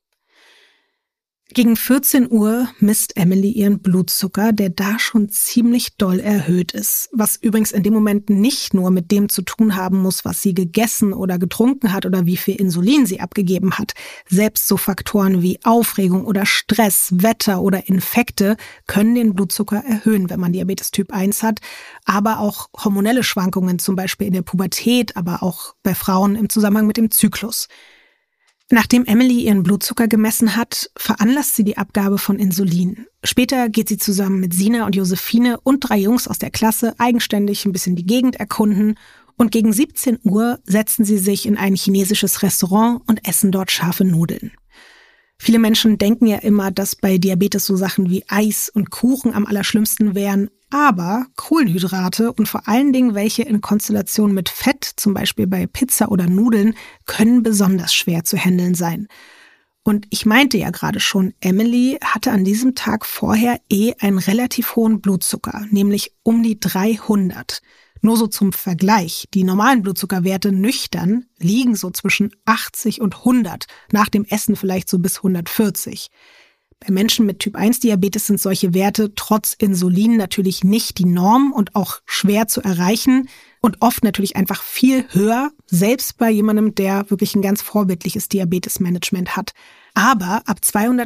Gegen 14 Uhr misst Emily ihren Blutzucker, der da schon ziemlich doll erhöht ist. Was übrigens in dem Moment nicht nur mit dem zu tun haben muss, was sie gegessen oder getrunken hat oder wie viel Insulin sie abgegeben hat. Selbst so Faktoren wie Aufregung oder Stress, Wetter oder Infekte können den Blutzucker erhöhen, wenn man Diabetes Typ 1 hat. Aber auch hormonelle Schwankungen, zum Beispiel in der Pubertät, aber auch bei Frauen im Zusammenhang mit dem Zyklus. Nachdem Emily ihren Blutzucker gemessen hat, veranlasst sie die Abgabe von Insulin. Später geht sie zusammen mit Sina und Josephine und 3 Jungs aus der Klasse eigenständig ein bisschen die Gegend erkunden und gegen 17 Uhr setzen sie sich in ein chinesisches Restaurant und essen dort scharfe Nudeln. Viele Menschen denken ja immer, dass bei Diabetes so Sachen wie Eis und Kuchen am allerschlimmsten wären, aber Kohlenhydrate und vor allen Dingen welche in Konstellation mit Fett, zum Beispiel bei Pizza oder Nudeln, können besonders schwer zu handeln sein. Und ich meinte ja gerade schon, Emily hatte an diesem Tag vorher einen relativ hohen Blutzucker, nämlich um die 300. Nur so zum Vergleich, die normalen Blutzuckerwerte nüchtern liegen so zwischen 80 und 100, nach dem Essen vielleicht so bis 140. Bei Menschen mit Typ-1-Diabetes sind solche Werte trotz Insulin natürlich nicht die Norm und auch schwer zu erreichen und oft natürlich einfach viel höher, selbst bei jemandem, der wirklich ein ganz vorbildliches Diabetesmanagement hat. Aber ab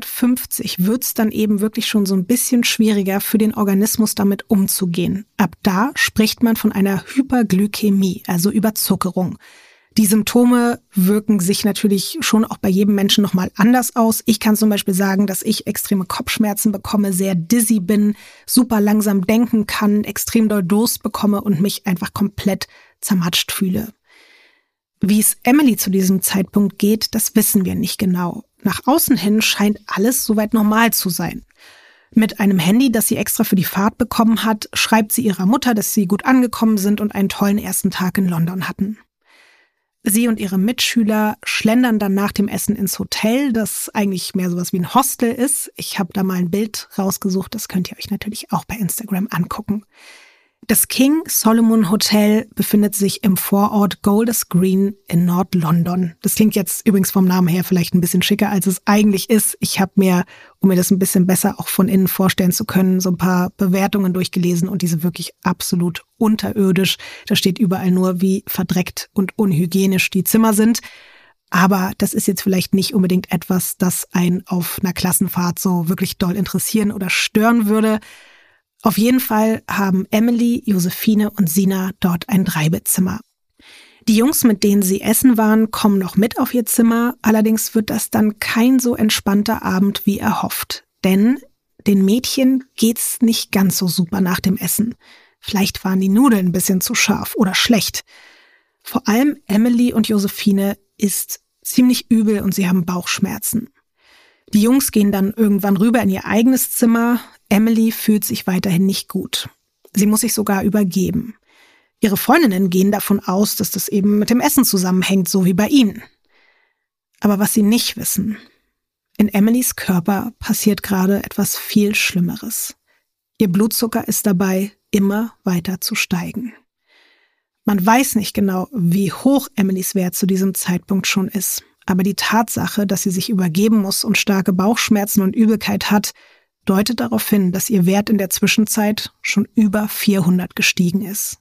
250 wird's dann eben wirklich schon so ein bisschen schwieriger für den Organismus damit umzugehen. Ab da spricht man von einer Hyperglykämie, also Überzuckerung. Die Symptome wirken sich natürlich schon auch bei jedem Menschen nochmal anders aus. Ich kann zum Beispiel sagen, dass ich extreme Kopfschmerzen bekomme, sehr dizzy bin, super langsam denken kann, extrem doll Durst bekomme und mich einfach komplett zermatscht fühle. Wie es Emily zu diesem Zeitpunkt geht, das wissen wir nicht genau. Nach außen hin scheint alles soweit normal zu sein. Mit einem Handy, das sie extra für die Fahrt bekommen hat, schreibt sie ihrer Mutter, dass sie gut angekommen sind und einen tollen ersten Tag in London hatten. Sie und ihre Mitschüler schlendern dann nach dem Essen ins Hotel, das eigentlich mehr sowas wie ein Hostel ist. Ich habe da mal ein Bild rausgesucht, das könnt ihr euch natürlich auch bei Instagram angucken. Das King Solomon Hotel befindet sich im Vorort Golders Green in Nord-London. Das klingt jetzt übrigens vom Namen her vielleicht ein bisschen schicker, als es eigentlich ist. Ich habe mir, um mir das ein bisschen besser auch von innen vorstellen zu können, so ein paar Bewertungen durchgelesen und diese wirklich absolut unterirdisch. Da steht überall nur, wie verdreckt und unhygienisch die Zimmer sind. Aber das ist jetzt vielleicht nicht unbedingt etwas, das einen auf einer Klassenfahrt so wirklich doll interessieren oder stören würde. Auf jeden Fall haben Emily, Josephine und Sina dort ein 3-Bettzimmer. Die Jungs, mit denen sie essen waren, kommen noch mit auf ihr Zimmer. Allerdings wird das dann kein so entspannter Abend wie erhofft. Denn den Mädchen geht's nicht ganz so super nach dem Essen. Vielleicht waren die Nudeln ein bisschen zu scharf oder schlecht. Vor allem Emily und Josephine ist ziemlich übel und sie haben Bauchschmerzen. Die Jungs gehen dann irgendwann rüber in ihr eigenes Zimmer. Emily fühlt sich weiterhin nicht gut. Sie muss sich sogar übergeben. Ihre Freundinnen gehen davon aus, dass das eben mit dem Essen zusammenhängt, so wie bei ihnen. Aber was sie nicht wissen, in Emilys Körper passiert gerade etwas viel Schlimmeres. Ihr Blutzucker ist dabei, immer weiter zu steigen. Man weiß nicht genau, wie hoch Emilys Wert zu diesem Zeitpunkt schon ist. Aber die Tatsache, dass sie sich übergeben muss und starke Bauchschmerzen und Übelkeit hat, deutet darauf hin, dass ihr Wert in der Zwischenzeit schon über 400 gestiegen ist.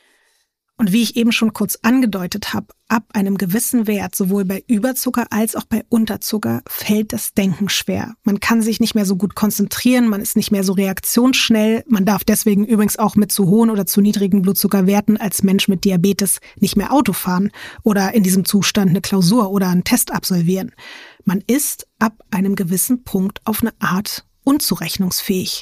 Und wie ich eben schon kurz angedeutet habe, ab einem gewissen Wert, sowohl bei Überzucker als auch bei Unterzucker, fällt das Denken schwer. Man kann sich nicht mehr so gut konzentrieren, man ist nicht mehr so reaktionsschnell. Man darf deswegen übrigens auch mit zu hohen oder zu niedrigen Blutzuckerwerten als Mensch mit Diabetes nicht mehr Auto fahren oder in diesem Zustand eine Klausur oder einen Test absolvieren. Man ist ab einem gewissen Punkt auf eine Art unzurechnungsfähig.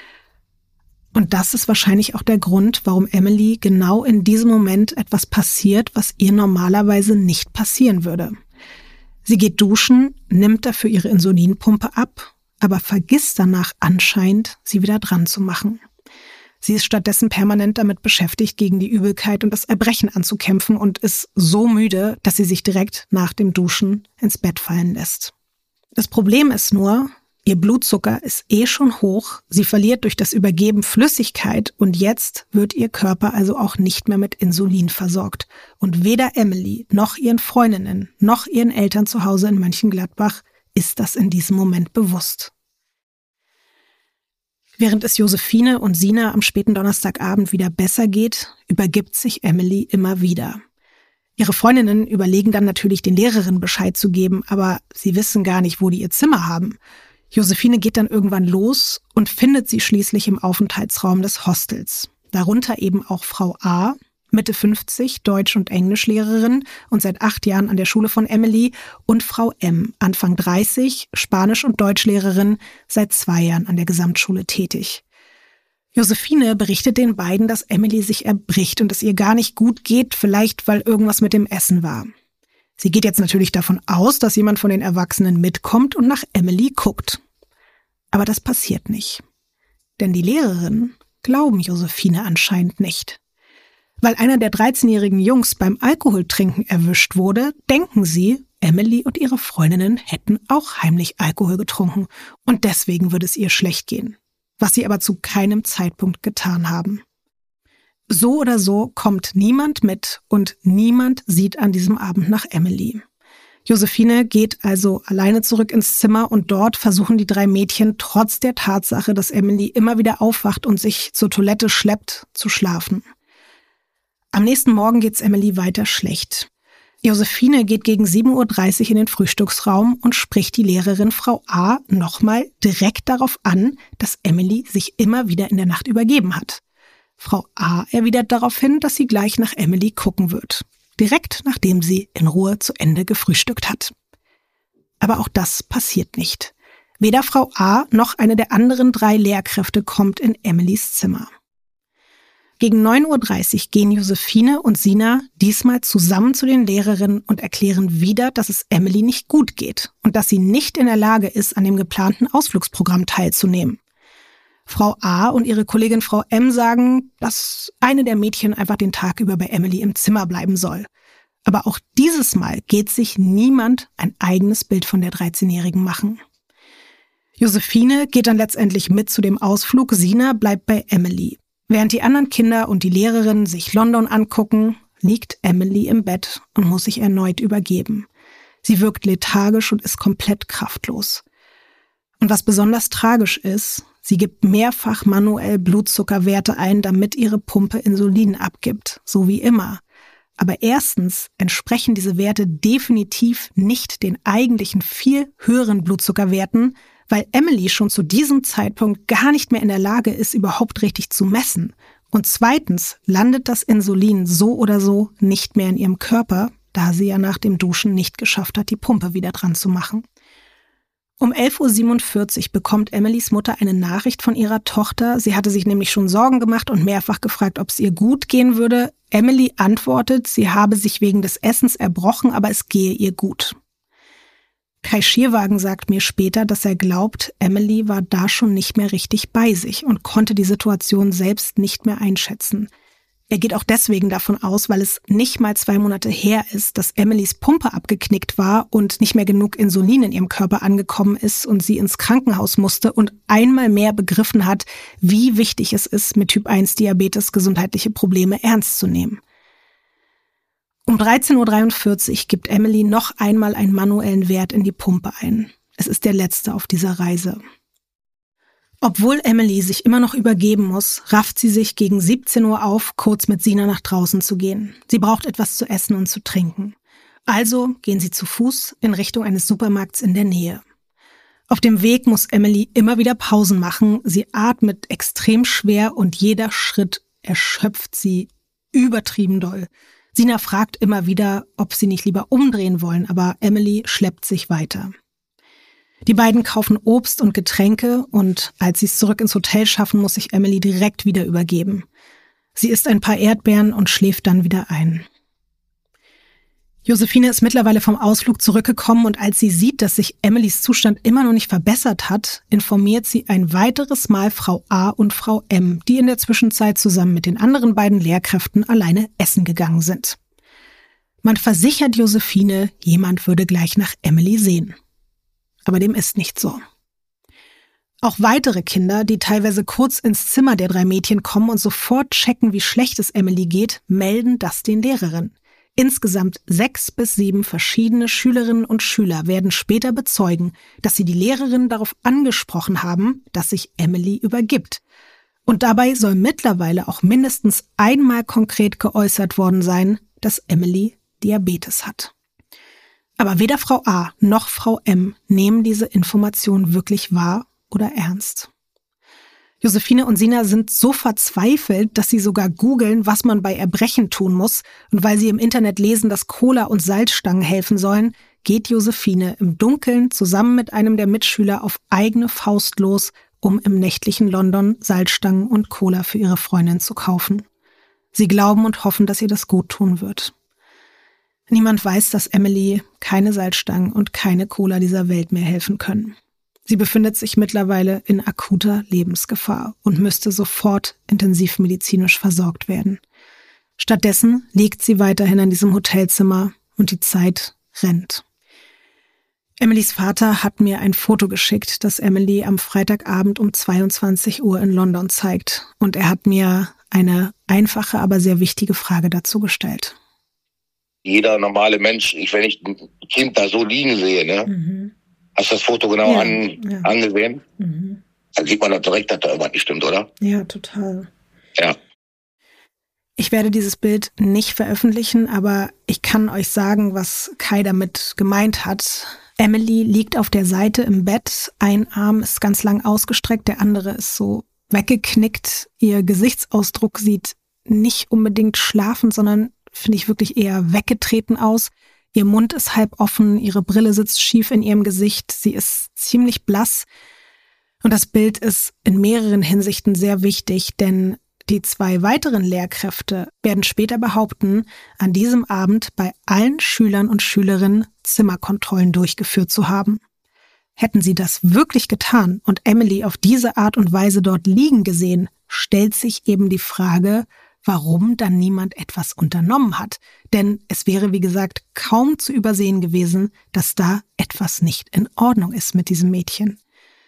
Und das ist wahrscheinlich auch der Grund, warum Emily genau in diesem Moment etwas passiert, was ihr normalerweise nicht passieren würde. Sie geht duschen, nimmt dafür ihre Insulinpumpe ab, aber vergisst danach anscheinend, sie wieder dran zu machen. Sie ist stattdessen permanent damit beschäftigt, gegen die Übelkeit und das Erbrechen anzukämpfen und ist so müde, dass sie sich direkt nach dem Duschen ins Bett fallen lässt. Das Problem ist nur, ihr Blutzucker ist schon hoch, sie verliert durch das Übergeben Flüssigkeit und jetzt wird ihr Körper also auch nicht mehr mit Insulin versorgt. Und weder Emily noch ihren Freundinnen noch ihren Eltern zu Hause in Mönchengladbach ist das in diesem Moment bewusst. Während es Josephine und Sina am späten Donnerstagabend wieder besser geht, übergibt sich Emily immer wieder. Ihre Freundinnen überlegen dann natürlich, den Lehrerinnen Bescheid zu geben, aber sie wissen gar nicht, wo die ihr Zimmer haben. Josephine geht dann irgendwann los und findet sie schließlich im Aufenthaltsraum des Hostels. Darunter eben auch Frau A., Mitte 50, Deutsch- und Englischlehrerin und seit 8 Jahren an der Schule von Emily, und Frau M., Anfang 30, Spanisch- und Deutschlehrerin, seit 2 Jahren an der Gesamtschule tätig. Josephine berichtet den beiden, dass Emily sich erbricht und es ihr gar nicht gut geht, vielleicht weil irgendwas mit dem Essen war. Sie geht jetzt natürlich davon aus, dass jemand von den Erwachsenen mitkommt und nach Emily guckt. Aber das passiert nicht. Denn die Lehrerinnen glauben Josephine anscheinend nicht. Weil einer der 13-jährigen Jungs beim Alkoholtrinken erwischt wurde, denken sie, Emily und ihre Freundinnen hätten auch heimlich Alkohol getrunken und deswegen würde es ihr schlecht gehen. Was sie aber zu keinem Zeitpunkt getan haben. So oder so kommt niemand mit und niemand sieht an diesem Abend nach Emily. Josephine geht also alleine zurück ins Zimmer und dort versuchen die 3 Mädchen trotz der Tatsache, dass Emily immer wieder aufwacht und sich zur Toilette schleppt, zu schlafen. Am nächsten Morgen geht's Emily weiter schlecht. Josephine geht gegen 7:30 Uhr in den Frühstücksraum und spricht die Lehrerin Frau A. nochmal direkt darauf an, dass Emily sich immer wieder in der Nacht übergeben hat. Frau A. erwidert darauf hin, dass sie gleich nach Emily gucken wird. Direkt nachdem sie in Ruhe zu Ende gefrühstückt hat. Aber auch das passiert nicht. Weder Frau A. noch eine der anderen 3 Lehrkräfte kommt in Emilys Zimmer. Gegen 9:30 Uhr gehen Josephine und Sina diesmal zusammen zu den Lehrerinnen und erklären wieder, dass es Emily nicht gut geht und dass sie nicht in der Lage ist, an dem geplanten Ausflugsprogramm teilzunehmen. Frau A. und ihre Kollegin Frau M. sagen, dass eine der Mädchen einfach den Tag über bei Emily im Zimmer bleiben soll. Aber auch dieses Mal geht sich niemand ein eigenes Bild von der 13-Jährigen machen. Josephine geht dann letztendlich mit zu dem Ausflug, Sina bleibt bei Emily. Während die anderen Kinder und die Lehrerinnen sich London angucken, liegt Emily im Bett und muss sich erneut übergeben. Sie wirkt lethargisch und ist komplett kraftlos. Und was besonders tragisch ist, sie gibt mehrfach manuell Blutzuckerwerte ein, damit ihre Pumpe Insulin abgibt, so wie immer. Aber erstens entsprechen diese Werte definitiv nicht den eigentlichen viel höheren Blutzuckerwerten, weil Emily schon zu diesem Zeitpunkt gar nicht mehr in der Lage ist, überhaupt richtig zu messen. Und zweitens landet das Insulin so oder so nicht mehr in ihrem Körper, da sie ja nach dem Duschen nicht geschafft hat, die Pumpe wieder dran zu machen. Um 11:47 Uhr bekommt Emilys Mutter eine Nachricht von ihrer Tochter. Sie hatte sich nämlich schon Sorgen gemacht und mehrfach gefragt, ob es ihr gut gehen würde. Emily antwortet, sie habe sich wegen des Essens erbrochen, aber es gehe ihr gut. Kai Schierwagen sagt mir später, dass er glaubt, Emily war da schon nicht mehr richtig bei sich und konnte die Situation selbst nicht mehr einschätzen. Er geht auch deswegen davon aus, weil es nicht mal 2 Monate her ist, dass Emilys Pumpe abgeknickt war und nicht mehr genug Insulin in ihrem Körper angekommen ist und sie ins Krankenhaus musste und einmal mehr begriffen hat, wie wichtig es ist, mit Typ-1-Diabetes gesundheitliche Probleme ernst zu nehmen. Um 13:43 Uhr gibt Emily noch einmal einen manuellen Wert in die Pumpe ein. Es ist der letzte auf dieser Reise. Obwohl Emily sich immer noch übergeben muss, rafft sie sich gegen 17 Uhr auf, kurz mit Sina nach draußen zu gehen. Sie braucht etwas zu essen und zu trinken. Also gehen sie zu Fuß in Richtung eines Supermarkts in der Nähe. Auf dem Weg muss Emily immer wieder Pausen machen. Sie atmet extrem schwer und jeder Schritt erschöpft sie übertrieben doll. Sina fragt immer wieder, ob sie nicht lieber umdrehen wollen, aber Emily schleppt sich weiter. Die beiden kaufen Obst und Getränke und als sie es zurück ins Hotel schaffen, muss sich Emily direkt wieder übergeben. Sie isst ein paar Erdbeeren und schläft dann wieder ein. Josephine ist mittlerweile vom Ausflug zurückgekommen und als sie sieht, dass sich Emilys Zustand immer noch nicht verbessert hat, informiert sie ein weiteres Mal Frau A und Frau M, die in der Zwischenzeit zusammen mit den anderen beiden Lehrkräften alleine essen gegangen sind. Man versichert Josephine, jemand würde gleich nach Emily sehen. Aber dem ist nicht so. Auch weitere Kinder, die teilweise kurz ins Zimmer der 3 Mädchen kommen und sofort checken, wie schlecht es Emily geht, melden das den Lehrerinnen. Insgesamt 6 bis 7 verschiedene Schülerinnen und Schüler werden später bezeugen, dass sie die Lehrerin darauf angesprochen haben, dass sich Emily übergibt. Und dabei soll mittlerweile auch mindestens einmal konkret geäußert worden sein, dass Emily Diabetes hat. Aber weder Frau A noch Frau M nehmen diese Information wirklich wahr oder ernst. Josephine und Sina sind so verzweifelt, dass sie sogar googeln, was man bei Erbrechen tun muss. Und weil sie im Internet lesen, dass Cola und Salzstangen helfen sollen, geht Josephine im Dunkeln zusammen mit einem der Mitschüler auf eigene Faust los, um im nächtlichen London Salzstangen und Cola für ihre Freundin zu kaufen. Sie glauben und hoffen, dass ihr das gut tun wird. Niemand weiß, dass Emily keine Salzstangen und keine Cola dieser Welt mehr helfen können. Sie befindet sich mittlerweile in akuter Lebensgefahr und müsste sofort intensivmedizinisch versorgt werden. Stattdessen liegt sie weiterhin in diesem Hotelzimmer und die Zeit rennt. Emilys Vater hat mir ein Foto geschickt, das Emily am Freitagabend um 22 Uhr in London zeigt. Und er hat mir eine einfache, aber sehr wichtige Frage dazu gestellt. Jeder normale Mensch, wenn ich ein Kind da so liegen sehe, ne? Hast du das Foto genau angesehen? Dann sieht man doch direkt, dass da irgendwas nicht stimmt, oder? Ja, total. Ja. Ich werde dieses Bild nicht veröffentlichen, aber ich kann euch sagen, was Kai damit gemeint hat. Emily liegt auf der Seite im Bett, ein Arm ist ganz lang ausgestreckt, der andere ist so weggeknickt. Ihr Gesichtsausdruck sieht nicht unbedingt schlafend, sondern finde ich wirklich eher weggetreten aus. Ihr Mund ist halb offen, ihre Brille sitzt schief in ihrem Gesicht, sie ist ziemlich blass. Und das Bild ist in mehreren Hinsichten sehr wichtig, denn die 2 weiteren Lehrkräfte werden später behaupten, an diesem Abend bei allen Schülern und Schülerinnen Zimmerkontrollen durchgeführt zu haben. Hätten sie das wirklich getan und Emily auf diese Art und Weise dort liegen gesehen, stellt sich eben die Frage, warum dann niemand etwas unternommen hat. Denn es wäre, wie gesagt, kaum zu übersehen gewesen, dass da etwas nicht in Ordnung ist mit diesem Mädchen.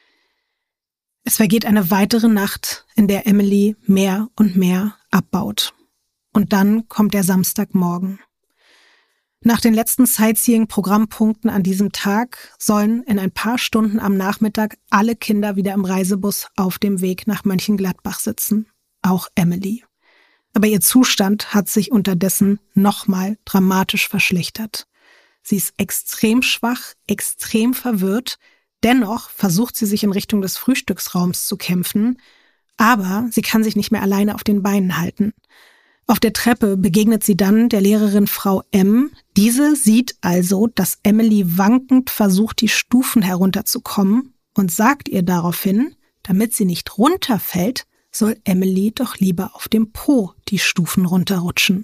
Es vergeht eine weitere Nacht, in der Emily mehr und mehr abbaut. Und dann kommt der Samstagmorgen. Nach den letzten Sightseeing-Programmpunkten an diesem Tag sollen in ein paar Stunden am Nachmittag alle Kinder wieder im Reisebus auf dem Weg nach Mönchengladbach sitzen. Auch Emily. Aber ihr Zustand hat sich unterdessen nochmal dramatisch verschlechtert. Sie ist extrem schwach, extrem verwirrt. Dennoch versucht sie sich in Richtung des Frühstücksraums zu kämpfen, aber sie kann sich nicht mehr alleine auf den Beinen halten. Auf der Treppe begegnet sie dann der Lehrerin Frau M. Diese sieht also, dass Emily wankend versucht, die Stufen herunterzukommen und sagt ihr daraufhin, damit sie nicht runterfällt, soll Emily doch lieber auf dem Po die Stufen runterrutschen.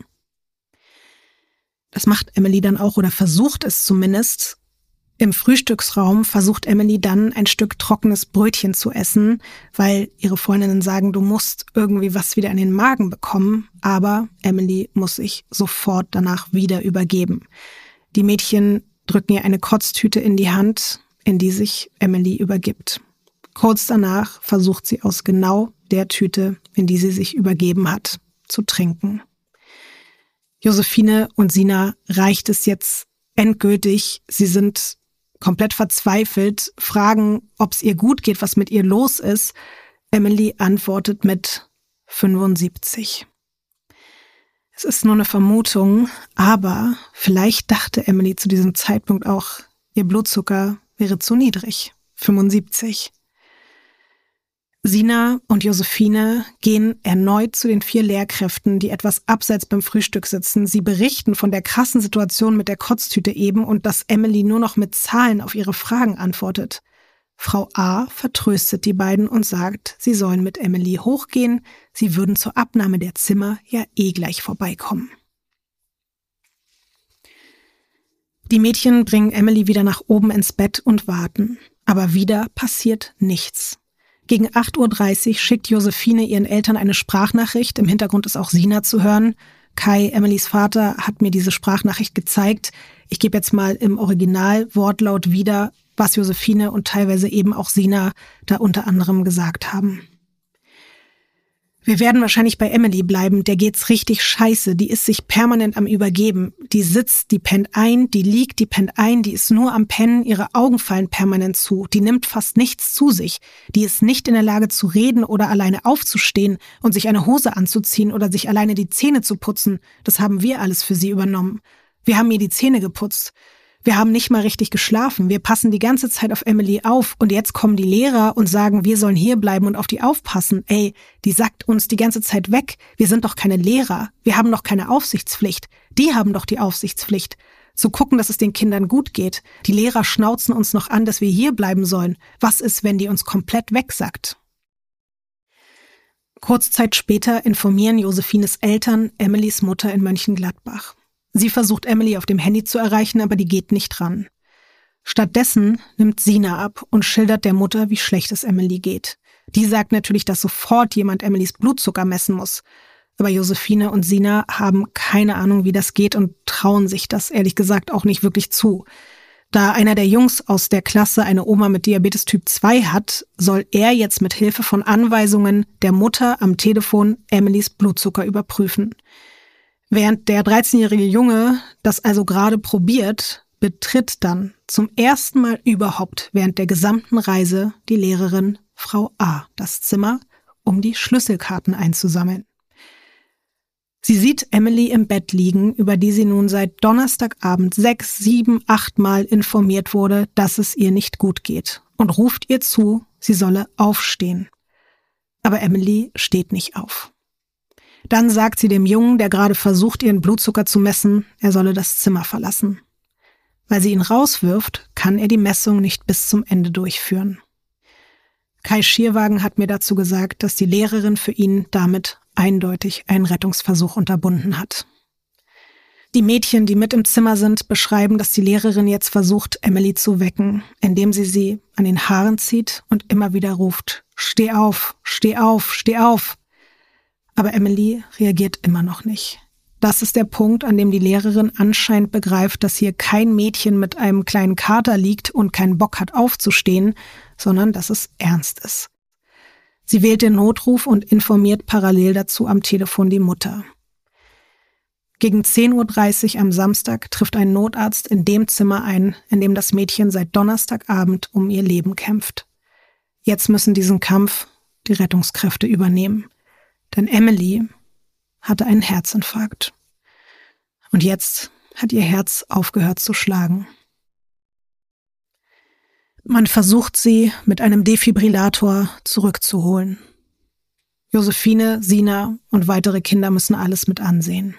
Das macht Emily dann auch oder versucht es zumindest. Im Frühstücksraum versucht Emily dann ein Stück trockenes Brötchen zu essen, weil ihre Freundinnen sagen, du musst irgendwie was wieder in den Magen bekommen, aber Emily muss sich sofort danach wieder übergeben. Die Mädchen drücken ihr eine Kotztüte in die Hand, in die sich Emily übergibt. Kurz danach versucht sie aus genau der Tüte, in die sie sich übergeben hat, zu trinken. Josephine und Sina reicht es jetzt endgültig. Sie sind komplett verzweifelt, fragen, ob es ihr gut geht, was mit ihr los ist. Emily antwortet mit 75. Es ist nur eine Vermutung, aber vielleicht dachte Emily zu diesem Zeitpunkt auch, ihr Blutzucker wäre zu niedrig. 75. Sina und Josephine gehen erneut zu den 4 Lehrkräften, die etwas abseits beim Frühstück sitzen. Sie berichten von der krassen Situation mit der Kotztüte eben und dass Emily nur noch mit Zahlen auf ihre Fragen antwortet. Frau A. vertröstet die beiden und sagt, sie sollen mit Emily hochgehen, sie würden zur Abnahme der Zimmer ja eh gleich vorbeikommen. Die Mädchen bringen Emily wieder nach oben ins Bett und warten. Aber wieder passiert nichts. Gegen 8:30 Uhr schickt Josephine ihren Eltern eine Sprachnachricht. Im Hintergrund ist auch Sina zu hören. Kai, Emilys Vater, hat mir diese Sprachnachricht gezeigt. Ich gebe jetzt mal im Original Wortlaut wieder, was Josephine und teilweise eben auch Sina da unter anderem gesagt haben. Wir werden wahrscheinlich bei Emily bleiben, der geht's richtig scheiße, die ist sich permanent am Übergeben. Die sitzt, die pennt ein, die liegt, die pennt ein, die ist nur am Pennen, ihre Augen fallen permanent zu, die nimmt fast nichts zu sich, die ist nicht in der Lage zu reden oder alleine aufzustehen und sich eine Hose anzuziehen oder sich alleine die Zähne zu putzen. Das haben wir alles für sie übernommen. Wir haben ihr die Zähne geputzt. Wir haben nicht mal richtig geschlafen. Wir passen die ganze Zeit auf Emily auf und jetzt kommen die Lehrer und sagen, wir sollen hier bleiben und auf die aufpassen. Ey, die sagt uns die ganze Zeit weg. Wir sind doch keine Lehrer. Wir haben doch keine Aufsichtspflicht. Die haben doch die Aufsichtspflicht. Zu gucken, dass es den Kindern gut geht. Die Lehrer schnauzen uns noch an, dass wir hier bleiben sollen. Was ist, wenn die uns komplett wegsackt? Kurze Zeit später informieren Josephines Eltern Emilys Mutter in Mönchengladbach. Sie versucht Emily auf dem Handy zu erreichen, aber die geht nicht ran. Stattdessen nimmt Sina ab und schildert der Mutter, wie schlecht es Emily geht. Die sagt natürlich, dass sofort jemand Emilys Blutzucker messen muss. Aber Josephine und Sina haben keine Ahnung, wie das geht und trauen sich das ehrlich gesagt auch nicht wirklich zu. Da einer der Jungs aus der Klasse eine Oma mit Diabetes Typ 2 hat, soll er jetzt mit Hilfe von Anweisungen der Mutter am Telefon Emilys Blutzucker überprüfen. Während der 13-jährige Junge das also gerade probiert, betritt dann zum ersten Mal überhaupt während der gesamten Reise die Lehrerin Frau A. das Zimmer, um die Schlüsselkarten einzusammeln. Sie sieht Emily im Bett liegen, über die sie nun seit Donnerstagabend 6, 7, 8 Mal informiert wurde, dass es ihr nicht gut geht und ruft ihr zu, sie solle aufstehen. Aber Emily steht nicht auf. Dann sagt sie dem Jungen, der gerade versucht, ihren Blutzucker zu messen, er solle das Zimmer verlassen. Weil sie ihn rauswirft, kann er die Messung nicht bis zum Ende durchführen. Kai Schierwagen hat mir dazu gesagt, dass die Lehrerin für ihn damit eindeutig einen Rettungsversuch unterbunden hat. Die Mädchen, die mit im Zimmer sind, beschreiben, dass die Lehrerin jetzt versucht, Emily zu wecken, indem sie an den Haaren zieht und immer wieder ruft, steh auf, steh auf, steh auf. Aber Emily reagiert immer noch nicht. Das ist der Punkt, an dem die Lehrerin anscheinend begreift, dass hier kein Mädchen mit einem kleinen Kater liegt und keinen Bock hat aufzustehen, sondern dass es ernst ist. Sie wählt den Notruf und informiert parallel dazu am Telefon die Mutter. Gegen 10:30 Uhr am Samstag trifft ein Notarzt in dem Zimmer ein, in dem das Mädchen seit Donnerstagabend um ihr Leben kämpft. Jetzt müssen diesen Kampf die Rettungskräfte übernehmen. Denn Emily hatte einen Herzinfarkt. Und jetzt hat ihr Herz aufgehört zu schlagen. Man versucht sie mit einem Defibrillator zurückzuholen. Josephine, Sina und weitere Kinder müssen alles mit ansehen.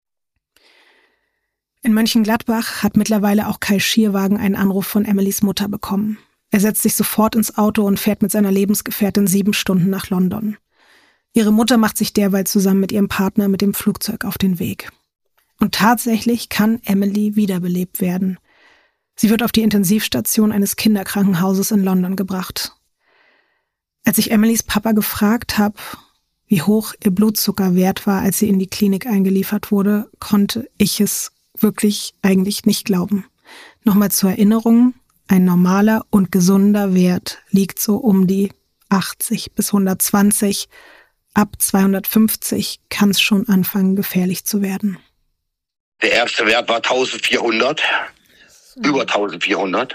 In Mönchengladbach hat mittlerweile auch Kai Schierwagen einen Anruf von Emilys Mutter bekommen. Er setzt sich sofort ins Auto und fährt mit seiner Lebensgefährtin 7 Stunden nach London. Ihre Mutter macht sich derweil zusammen mit ihrem Partner mit dem Flugzeug auf den Weg. Und tatsächlich kann Emily wiederbelebt werden. Sie wird auf die Intensivstation eines Kinderkrankenhauses in London gebracht. Als ich Emilys Papa gefragt habe, wie hoch ihr Blutzuckerwert war, als sie in die Klinik eingeliefert wurde, konnte ich es wirklich eigentlich nicht glauben. Nochmal zur Erinnerung, ein normaler und gesunder Wert liegt so um die 80 bis 120. Ab 250 kann es schon anfangen, gefährlich zu werden. Der erste Wert war 1400. Über 1400.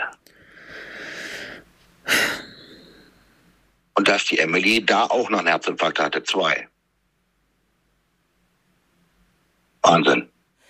Und dass die Emily da auch noch einen Herzinfarkt hatte, 2. Wahnsinn.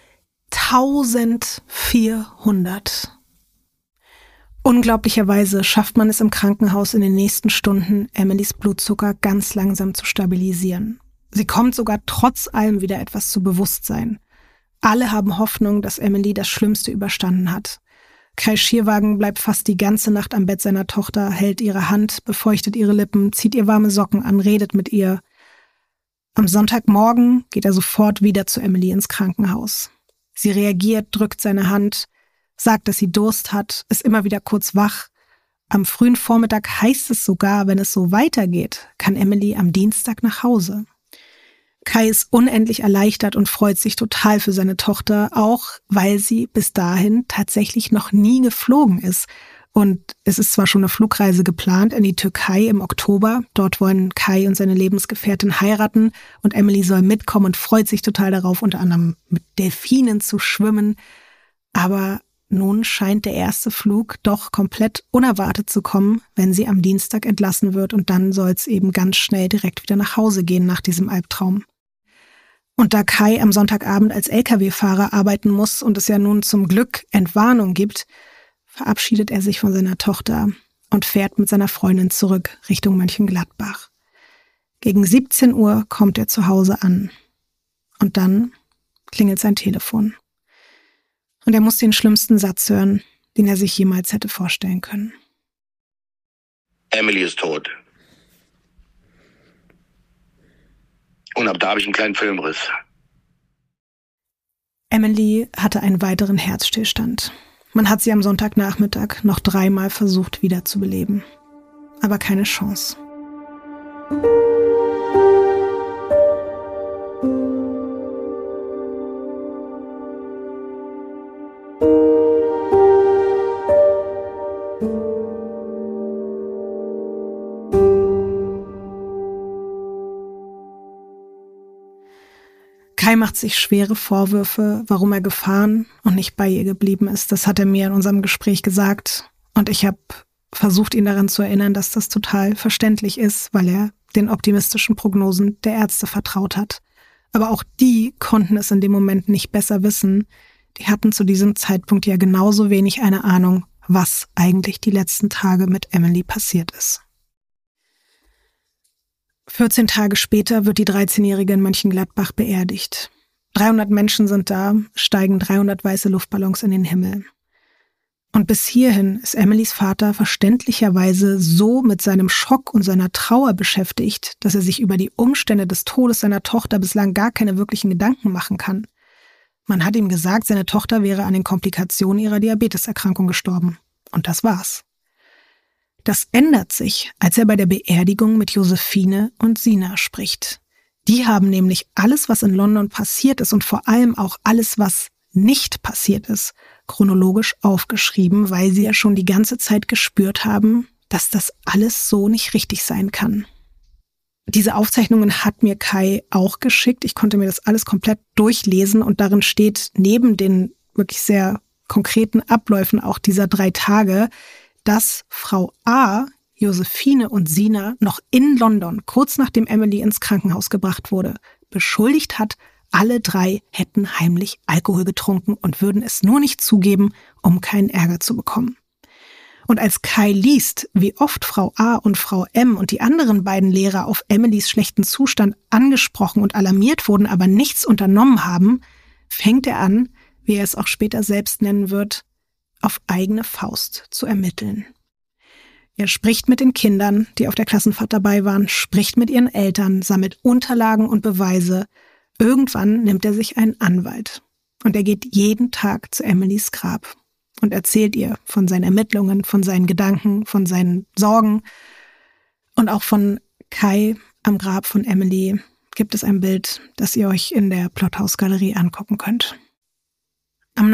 1400. Unglaublicherweise schafft man es im Krankenhaus in den nächsten Stunden, Emilys Blutzucker ganz langsam zu stabilisieren. Sie kommt sogar trotz allem wieder etwas zu Bewusstsein. Alle haben Hoffnung, dass Emily das Schlimmste überstanden hat. Kai Schierwagen bleibt fast die ganze Nacht am Bett seiner Tochter, hält ihre Hand, befeuchtet ihre Lippen, zieht ihr warme Socken an, redet mit ihr. Am Sonntagmorgen geht er sofort wieder zu Emily ins Krankenhaus. Sie reagiert, drückt seine Hand. sagt, dass sie Durst hat, ist immer wieder kurz wach. Am frühen Vormittag heißt es sogar, wenn es so weitergeht, kann Emily am Dienstag nach Hause. Kai ist unendlich erleichtert und freut sich total für seine Tochter, auch weil sie bis dahin tatsächlich noch nie geflogen ist. Und es ist zwar schon eine Flugreise geplant in die Türkei im Oktober. Dort wollen Kai und seine Lebensgefährtin heiraten und Emily soll mitkommen und freut sich total darauf, unter anderem mit Delfinen zu schwimmen. Aber nun scheint der erste Flug doch komplett unerwartet zu kommen, wenn sie am Dienstag entlassen wird und dann soll es eben ganz schnell direkt wieder nach Hause gehen nach diesem Albtraum. Und da Kai am Sonntagabend als Lkw-Fahrer arbeiten muss und es ja nun zum Glück Entwarnung gibt, verabschiedet er sich von seiner Tochter und fährt mit seiner Freundin zurück Richtung Mönchengladbach. Gegen 17 Uhr kommt er zu Hause an. Und dann klingelt sein Telefon. Und er muss den schlimmsten Satz hören, den er sich jemals hätte vorstellen können. Emily ist tot. Und ab da habe ich einen kleinen Filmriss. Emily hatte einen weiteren Herzstillstand. Man hat sie am Sonntagnachmittag noch 3-mal versucht wiederzubeleben. Aber keine Chance. Kai macht sich schwere Vorwürfe, warum er gefahren und nicht bei ihr geblieben ist. Das hat er mir in unserem Gespräch gesagt. Und ich habe versucht, ihn daran zu erinnern, dass das total verständlich ist, weil er den optimistischen Prognosen der Ärzte vertraut hat. Aber auch die konnten es in dem Moment nicht besser wissen. Die hatten zu diesem Zeitpunkt ja genauso wenig eine Ahnung, was eigentlich die letzten Tage mit Emily passiert ist. 14 Tage später wird die 13-Jährige in Mönchengladbach beerdigt. 300 Menschen sind da, steigen 300 weiße Luftballons in den Himmel. Und bis hierhin ist Emilys Vater verständlicherweise so mit seinem Schock und seiner Trauer beschäftigt, dass er sich über die Umstände des Todes seiner Tochter bislang gar keine wirklichen Gedanken machen kann. Man hat ihm gesagt, seine Tochter wäre an den Komplikationen ihrer Diabeteserkrankung gestorben. Und das war's. Das ändert sich, als er bei der Beerdigung mit Josephine und Sina spricht. Die haben nämlich alles, was in London passiert ist und vor allem auch alles, was nicht passiert ist, chronologisch aufgeschrieben, weil sie ja schon die ganze Zeit gespürt haben, dass das alles so nicht richtig sein kann. Diese Aufzeichnungen hat mir Kai auch geschickt. Ich konnte mir das alles komplett durchlesen und darin steht neben den wirklich sehr konkreten Abläufen auch dieser 3 Tage, dass Frau A, Josephine und Sina noch in London, kurz nachdem Emily ins Krankenhaus gebracht wurde, beschuldigt hat, alle 3 hätten heimlich Alkohol getrunken und würden es nur nicht zugeben, um keinen Ärger zu bekommen. Und als Kai liest, wie oft Frau A und Frau M und die anderen beiden Lehrer auf Emilys schlechten Zustand angesprochen und alarmiert wurden, aber nichts unternommen haben, fängt er an, wie er es auch später selbst nennen wird, auf eigene Faust zu ermitteln. Er spricht mit den Kindern, die auf der Klassenfahrt dabei waren, spricht mit ihren Eltern, sammelt Unterlagen und Beweise. Irgendwann nimmt er sich einen Anwalt und er geht jeden Tag zu Emilys Grab und erzählt ihr von seinen Ermittlungen, von seinen Gedanken, von seinen Sorgen. Und auch von Kai am Grab von Emily gibt es ein Bild, das ihr euch in der Plothaus-Galerie angucken könnt. Am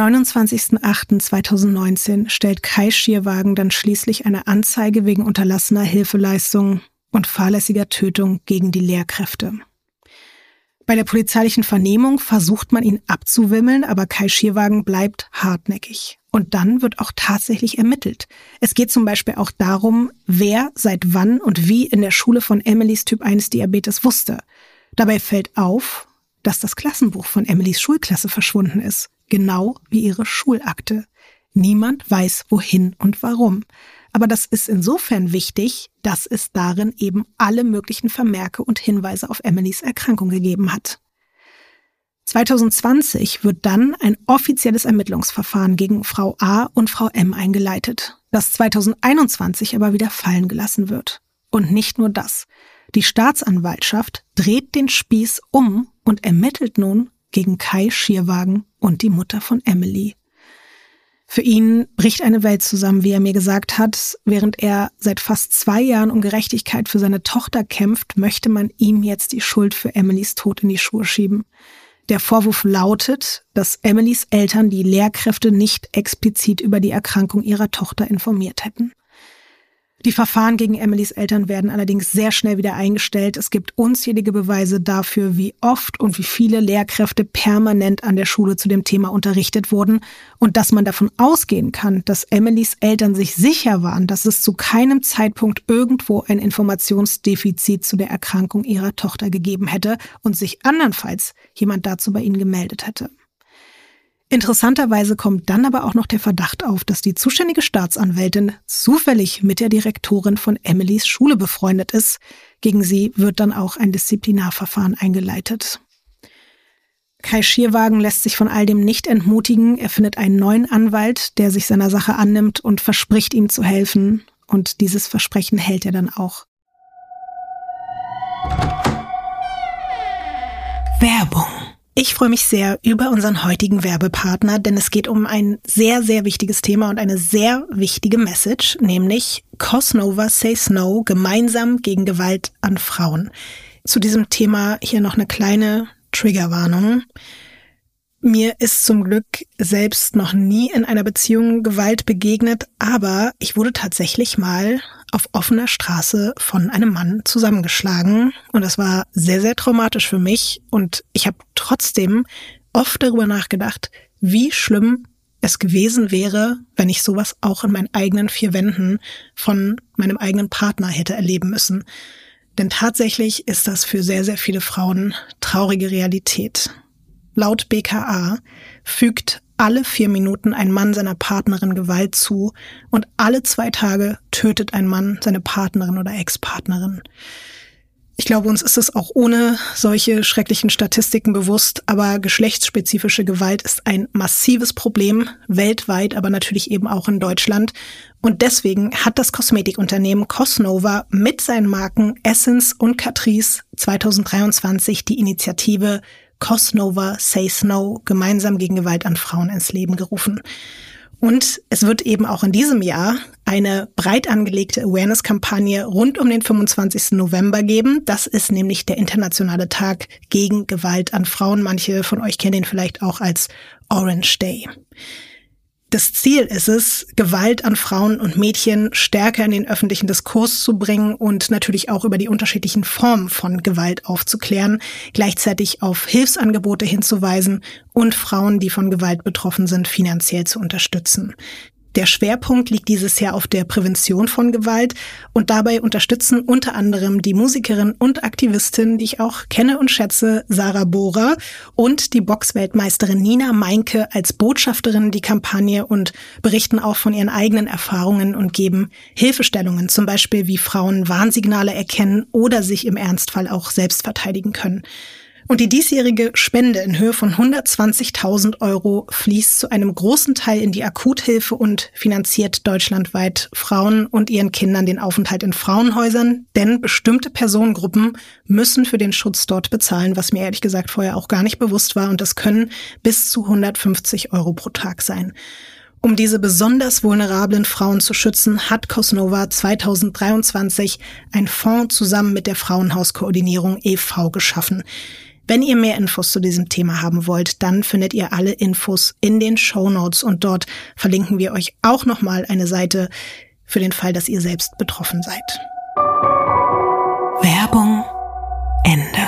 29.08.2019 stellt Kai Schierwagen dann schließlich eine Anzeige wegen unterlassener Hilfeleistung und fahrlässiger Tötung gegen die Lehrkräfte. Bei der polizeilichen Vernehmung versucht man ihn abzuwimmeln, aber Kai Schierwagen bleibt hartnäckig. Und dann wird auch tatsächlich ermittelt. Es geht zum Beispiel auch darum, wer seit wann und wie in der Schule von Emilys Typ-1-Diabetes wusste. Dabei fällt auf, dass das Klassenbuch von Emilys Schulklasse verschwunden ist. Genau wie ihre Schulakte. Niemand weiß, wohin und warum. Aber das ist insofern wichtig, dass es darin eben alle möglichen Vermerke und Hinweise auf Emilys Erkrankung gegeben hat. 2020 wird dann ein offizielles Ermittlungsverfahren gegen Frau A und Frau M eingeleitet, das 2021 aber wieder fallen gelassen wird. Und nicht nur das. Die Staatsanwaltschaft dreht den Spieß um und ermittelt nun gegen Kai Schierwagen und die Mutter von Emily. Für ihn bricht eine Welt zusammen, wie er mir gesagt hat. Während er seit fast 2 Jahren um Gerechtigkeit für seine Tochter kämpft, möchte man ihm jetzt die Schuld für Emilys Tod in die Schuhe schieben. Der Vorwurf lautet, dass Emilys Eltern die Lehrkräfte nicht explizit über die Erkrankung ihrer Tochter informiert hätten. Die Verfahren gegen Emilys Eltern werden allerdings sehr schnell wieder eingestellt. Es gibt unzählige Beweise dafür, wie oft und wie viele Lehrkräfte permanent an der Schule zu dem Thema unterrichtet wurden und dass man davon ausgehen kann, dass Emilys Eltern sich sicher waren, dass es zu keinem Zeitpunkt irgendwo ein Informationsdefizit zu der Erkrankung ihrer Tochter gegeben hätte und sich andernfalls jemand dazu bei ihnen gemeldet hätte. Interessanterweise kommt dann aber auch noch der Verdacht auf, dass die zuständige Staatsanwältin zufällig mit der Direktorin von Emilys Schule befreundet ist. Gegen sie wird dann auch ein Disziplinarverfahren eingeleitet. Kai Schierwagen lässt sich von all dem nicht entmutigen. Er findet einen neuen Anwalt, der sich seiner Sache annimmt und verspricht, ihm zu helfen. Und dieses Versprechen hält er dann auch. Werbung. Ich freue mich sehr über unseren heutigen Werbepartner, denn es geht um ein sehr, sehr wichtiges Thema und eine sehr wichtige Message, nämlich Cosnova Says No, gemeinsam gegen Gewalt an Frauen. Zu diesem Thema hier noch eine kleine Triggerwarnung. Mir ist zum Glück selbst noch nie in einer Beziehung Gewalt begegnet, aber ich wurde tatsächlich mal auf offener Straße von einem Mann zusammengeschlagen und das war sehr, sehr traumatisch für mich und ich habe trotzdem oft darüber nachgedacht, wie schlimm es gewesen wäre, wenn ich sowas auch in meinen eigenen 4 Wänden von meinem eigenen Partner hätte erleben müssen. Denn tatsächlich ist das für sehr, sehr viele Frauen traurige Realität. Laut BKA fügt alle 4 Minuten ein Mann seiner Partnerin Gewalt zu und alle 2 Tage tötet ein Mann seine Partnerin oder Ex-Partnerin. Ich glaube, uns ist es auch ohne solche schrecklichen Statistiken bewusst, aber geschlechtsspezifische Gewalt ist ein massives Problem, weltweit, aber natürlich eben auch in Deutschland. Und deswegen hat das Kosmetikunternehmen Cosnova mit seinen Marken Essence und Catrice 2023 die Initiative Cosnova Says No, gemeinsam gegen Gewalt an Frauen ins Leben gerufen. Und es wird eben auch in diesem Jahr eine breit angelegte Awareness-Kampagne rund um den 25. November geben. Das ist nämlich der internationale Tag gegen Gewalt an Frauen. Manche von euch kennen ihn vielleicht auch als Orange Day. Das Ziel ist es, Gewalt an Frauen und Mädchen stärker in den öffentlichen Diskurs zu bringen und natürlich auch über die unterschiedlichen Formen von Gewalt aufzuklären, gleichzeitig auf Hilfsangebote hinzuweisen und Frauen, die von Gewalt betroffen sind, finanziell zu unterstützen. Der Schwerpunkt liegt dieses Jahr auf der Prävention von Gewalt und dabei unterstützen unter anderem die Musikerin und Aktivistin, die ich auch kenne und schätze, Sarah Bohrer, und die Boxweltmeisterin Nina Meinke als Botschafterin die Kampagne und berichten auch von ihren eigenen Erfahrungen und geben Hilfestellungen, zum Beispiel wie Frauen Warnsignale erkennen oder sich im Ernstfall auch selbst verteidigen können. Und die diesjährige Spende in Höhe von 120.000 € fließt zu einem großen Teil in die Akuthilfe und finanziert deutschlandweit Frauen und ihren Kindern den Aufenthalt in Frauenhäusern. Denn bestimmte Personengruppen müssen für den Schutz dort bezahlen, was mir ehrlich gesagt vorher auch gar nicht bewusst war. Und das können bis zu 150 € pro Tag sein. Um diese besonders vulnerablen Frauen zu schützen, hat Cosnova 2023 einen Fonds zusammen mit der Frauenhauskoordinierung e.V. geschaffen. Wenn ihr mehr Infos zu diesem Thema haben wollt, dann findet ihr alle Infos in den Shownotes und dort verlinken wir euch auch nochmal eine Seite für den Fall, dass ihr selbst betroffen seid. Werbung Ende.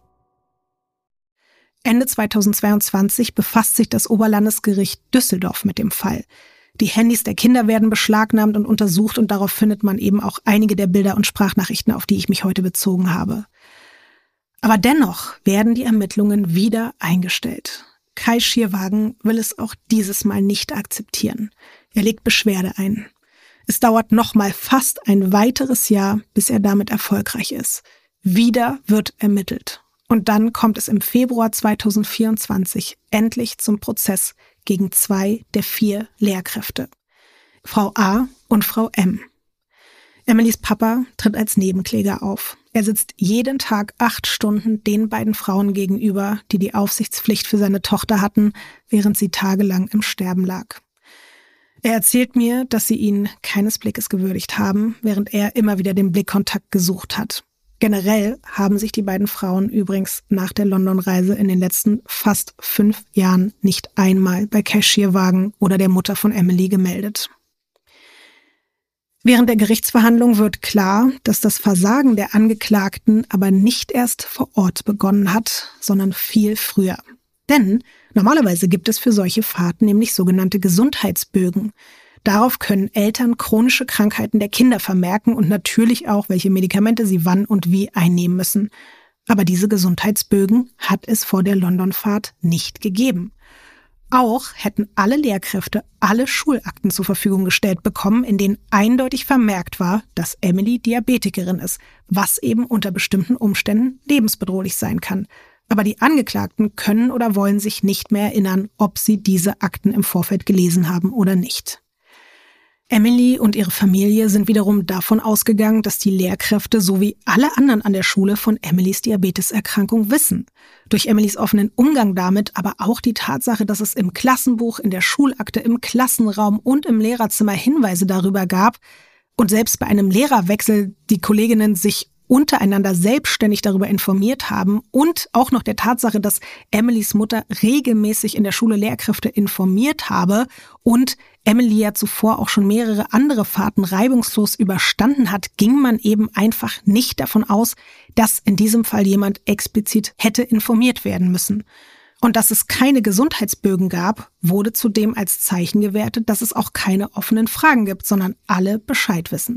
Ende 2022 befasst sich das Oberlandesgericht Düsseldorf mit dem Fall. Die Handys der Kinder werden beschlagnahmt und untersucht und darauf findet man eben auch einige der Bilder und Sprachnachrichten, auf die ich mich heute bezogen habe. Aber dennoch werden die Ermittlungen wieder eingestellt. Kai Schierwagen will es auch dieses Mal nicht akzeptieren. Er legt Beschwerde ein. Es dauert nochmal fast ein weiteres Jahr, bis er damit erfolgreich ist. Wieder wird ermittelt. Und dann kommt es im Februar 2024 endlich zum Prozess gegen 2 der 4 Lehrkräfte. Frau A und Frau M. Emilys Papa tritt als Nebenkläger auf. Er sitzt jeden Tag 8 Stunden den beiden Frauen gegenüber, die die Aufsichtspflicht für seine Tochter hatten, während sie tagelang im Sterben lag. Er erzählt mir, dass sie ihn keines Blickes gewürdigt haben, während er immer wieder den Blickkontakt gesucht hat. Generell haben sich die beiden Frauen übrigens nach der London-Reise in den letzten fast 5 Jahren nicht einmal bei Kai Schierwagen oder der Mutter von Emily gemeldet. Während der Gerichtsverhandlung wird klar, dass das Versagen der Angeklagten aber nicht erst vor Ort begonnen hat, sondern viel früher. Denn normalerweise gibt es für solche Fahrten nämlich sogenannte Gesundheitsbögen. Darauf können Eltern chronische Krankheiten der Kinder vermerken und natürlich auch, welche Medikamente sie wann und wie einnehmen müssen. Aber diese Gesundheitsbögen hat es vor der London-Fahrt nicht gegeben. Auch hätten alle Lehrkräfte alle Schulakten zur Verfügung gestellt bekommen, in denen eindeutig vermerkt war, dass Emily Diabetikerin ist, was eben unter bestimmten Umständen lebensbedrohlich sein kann. Aber die Angeklagten können oder wollen sich nicht mehr erinnern, ob sie diese Akten im Vorfeld gelesen haben oder nicht. Emily und ihre Familie sind wiederum davon ausgegangen, dass die Lehrkräfte sowie alle anderen an der Schule von Emilys Diabeteserkrankung wissen. Durch Emilys offenen Umgang damit, aber auch die Tatsache, dass es im Klassenbuch, in der Schulakte, im Klassenraum und im Lehrerzimmer Hinweise darüber gab und selbst bei einem Lehrerwechsel die Kolleginnen sich untereinander selbstständig darüber informiert haben und auch noch der Tatsache, dass Emilys Mutter regelmäßig in der Schule Lehrkräfte informiert habe und Emily ja zuvor auch schon mehrere andere Fahrten reibungslos überstanden hat, ging man eben einfach nicht davon aus, dass in diesem Fall jemand explizit hätte informiert werden müssen. Und dass es keine Gesundheitsbögen gab, wurde zudem als Zeichen gewertet, dass es auch keine offenen Fragen gibt, sondern alle Bescheid wissen.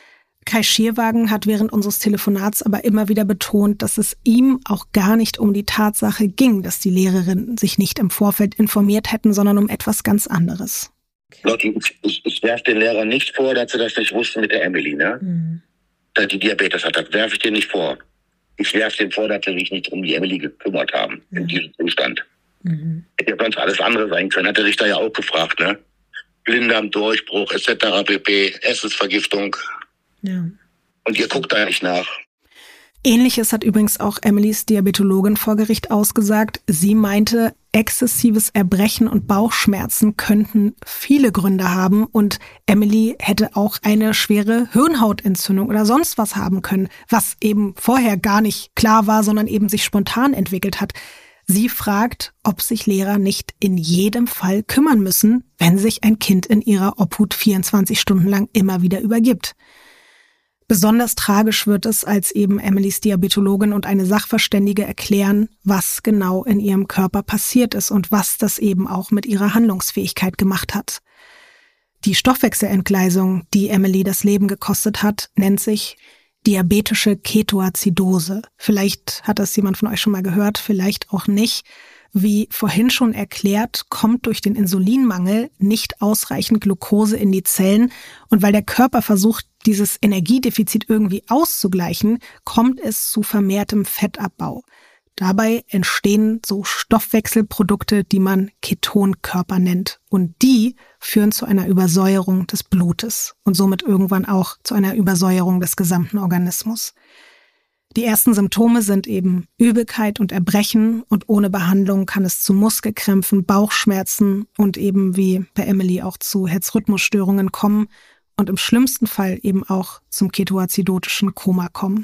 Kai Schierwagen hat während unseres Telefonats aber immer wieder betont, dass es ihm auch gar nicht um die Tatsache ging, dass die Lehrerinnen sich nicht im Vorfeld informiert hätten, sondern um etwas ganz anderes. Lotti, ich werfe den Lehrern nicht vor, dass sie das nicht wussten mit der Emily, ne? Dass die Diabetes hat, das werfe ich dir nicht vor. Ich werfe denen vor, dass sie sich nicht um die Emily gekümmert haben, in diesem Zustand. Hätte ja sonst alles andere sein können, hat der Richter ja auch gefragt, ne? Blinddarmdurchbruch, etc. pp, Essensvergiftung. Ja. Und ihr guckt da nicht nach. Ähnliches hat übrigens auch Emilys Diabetologin vor Gericht ausgesagt. Sie meinte, exzessives Erbrechen und Bauchschmerzen könnten viele Gründe haben und Emily hätte auch eine schwere Hirnhautentzündung oder sonst was haben können, was eben vorher gar nicht klar war, sondern eben sich spontan entwickelt hat. Sie fragt, ob sich Lehrer nicht in jedem Fall kümmern müssen, wenn sich ein Kind in ihrer Obhut 24 Stunden lang immer wieder übergibt. Besonders tragisch wird es, als eben Emilys Diabetologin und eine Sachverständige erklären, was genau in ihrem Körper passiert ist und was das eben auch mit ihrer Handlungsfähigkeit gemacht hat. Die Stoffwechselentgleisung, die Emily das Leben gekostet hat, nennt sich diabetische Ketoazidose. Vielleicht hat das jemand von euch schon mal gehört, vielleicht auch nicht. Wie vorhin schon erklärt, kommt durch den Insulinmangel nicht ausreichend Glucose in die Zellen und weil der Körper versucht, dieses Energiedefizit irgendwie auszugleichen, kommt es zu vermehrtem Fettabbau. Dabei entstehen so Stoffwechselprodukte, die man Ketonkörper nennt und die führen zu einer Übersäuerung des Blutes und somit irgendwann auch zu einer Übersäuerung des gesamten Organismus. Die ersten Symptome sind eben Übelkeit und Erbrechen und ohne Behandlung kann es zu Muskelkrämpfen, Bauchschmerzen und eben wie bei Emily auch zu Herzrhythmusstörungen kommen und im schlimmsten Fall eben auch zum ketoazidotischen Koma kommen.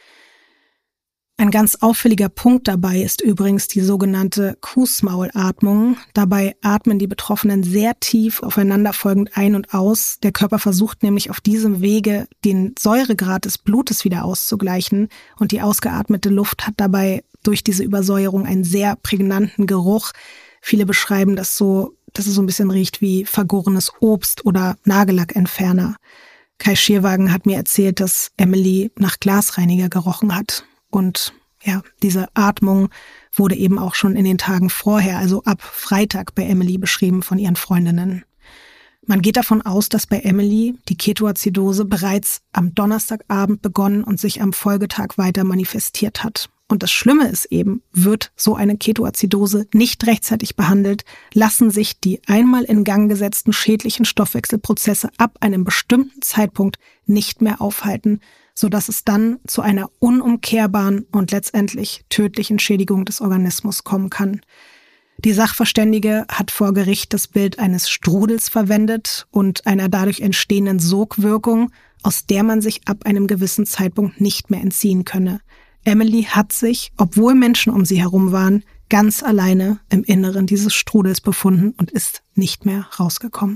Ein ganz auffälliger Punkt dabei ist übrigens die sogenannte Kuhsmaulatmung. Dabei atmen die Betroffenen sehr tief aufeinanderfolgend ein und aus. Der Körper versucht nämlich auf diesem Wege, den Säuregrad des Blutes wieder auszugleichen. Und die ausgeatmete Luft hat dabei durch diese Übersäuerung einen sehr prägnanten Geruch. Viele beschreiben das so, dass es so ein bisschen riecht wie vergorenes Obst oder Nagellackentferner. Kai Schierwagen hat mir erzählt, dass Emily nach Glasreiniger gerochen hat. Und ja, diese Atmung wurde eben auch schon in den Tagen vorher, also ab Freitag bei Emily beschrieben von ihren Freundinnen. Man geht davon aus, dass bei Emily die Ketoazidose bereits am Donnerstagabend begonnen und sich am Folgetag weiter manifestiert hat. Und das Schlimme ist eben, wird so eine Ketoazidose nicht rechtzeitig behandelt, lassen sich die einmal in Gang gesetzten schädlichen Stoffwechselprozesse ab einem bestimmten Zeitpunkt nicht mehr aufhalten, sodass es dann zu einer unumkehrbaren und letztendlich tödlichen Schädigung des Organismus kommen kann. Die Sachverständige hat vor Gericht das Bild eines Strudels verwendet und einer dadurch entstehenden Sogwirkung, aus der man sich ab einem gewissen Zeitpunkt nicht mehr entziehen könne. Emily hat sich, obwohl Menschen um sie herum waren, ganz alleine im Inneren dieses Strudels befunden und ist nicht mehr rausgekommen.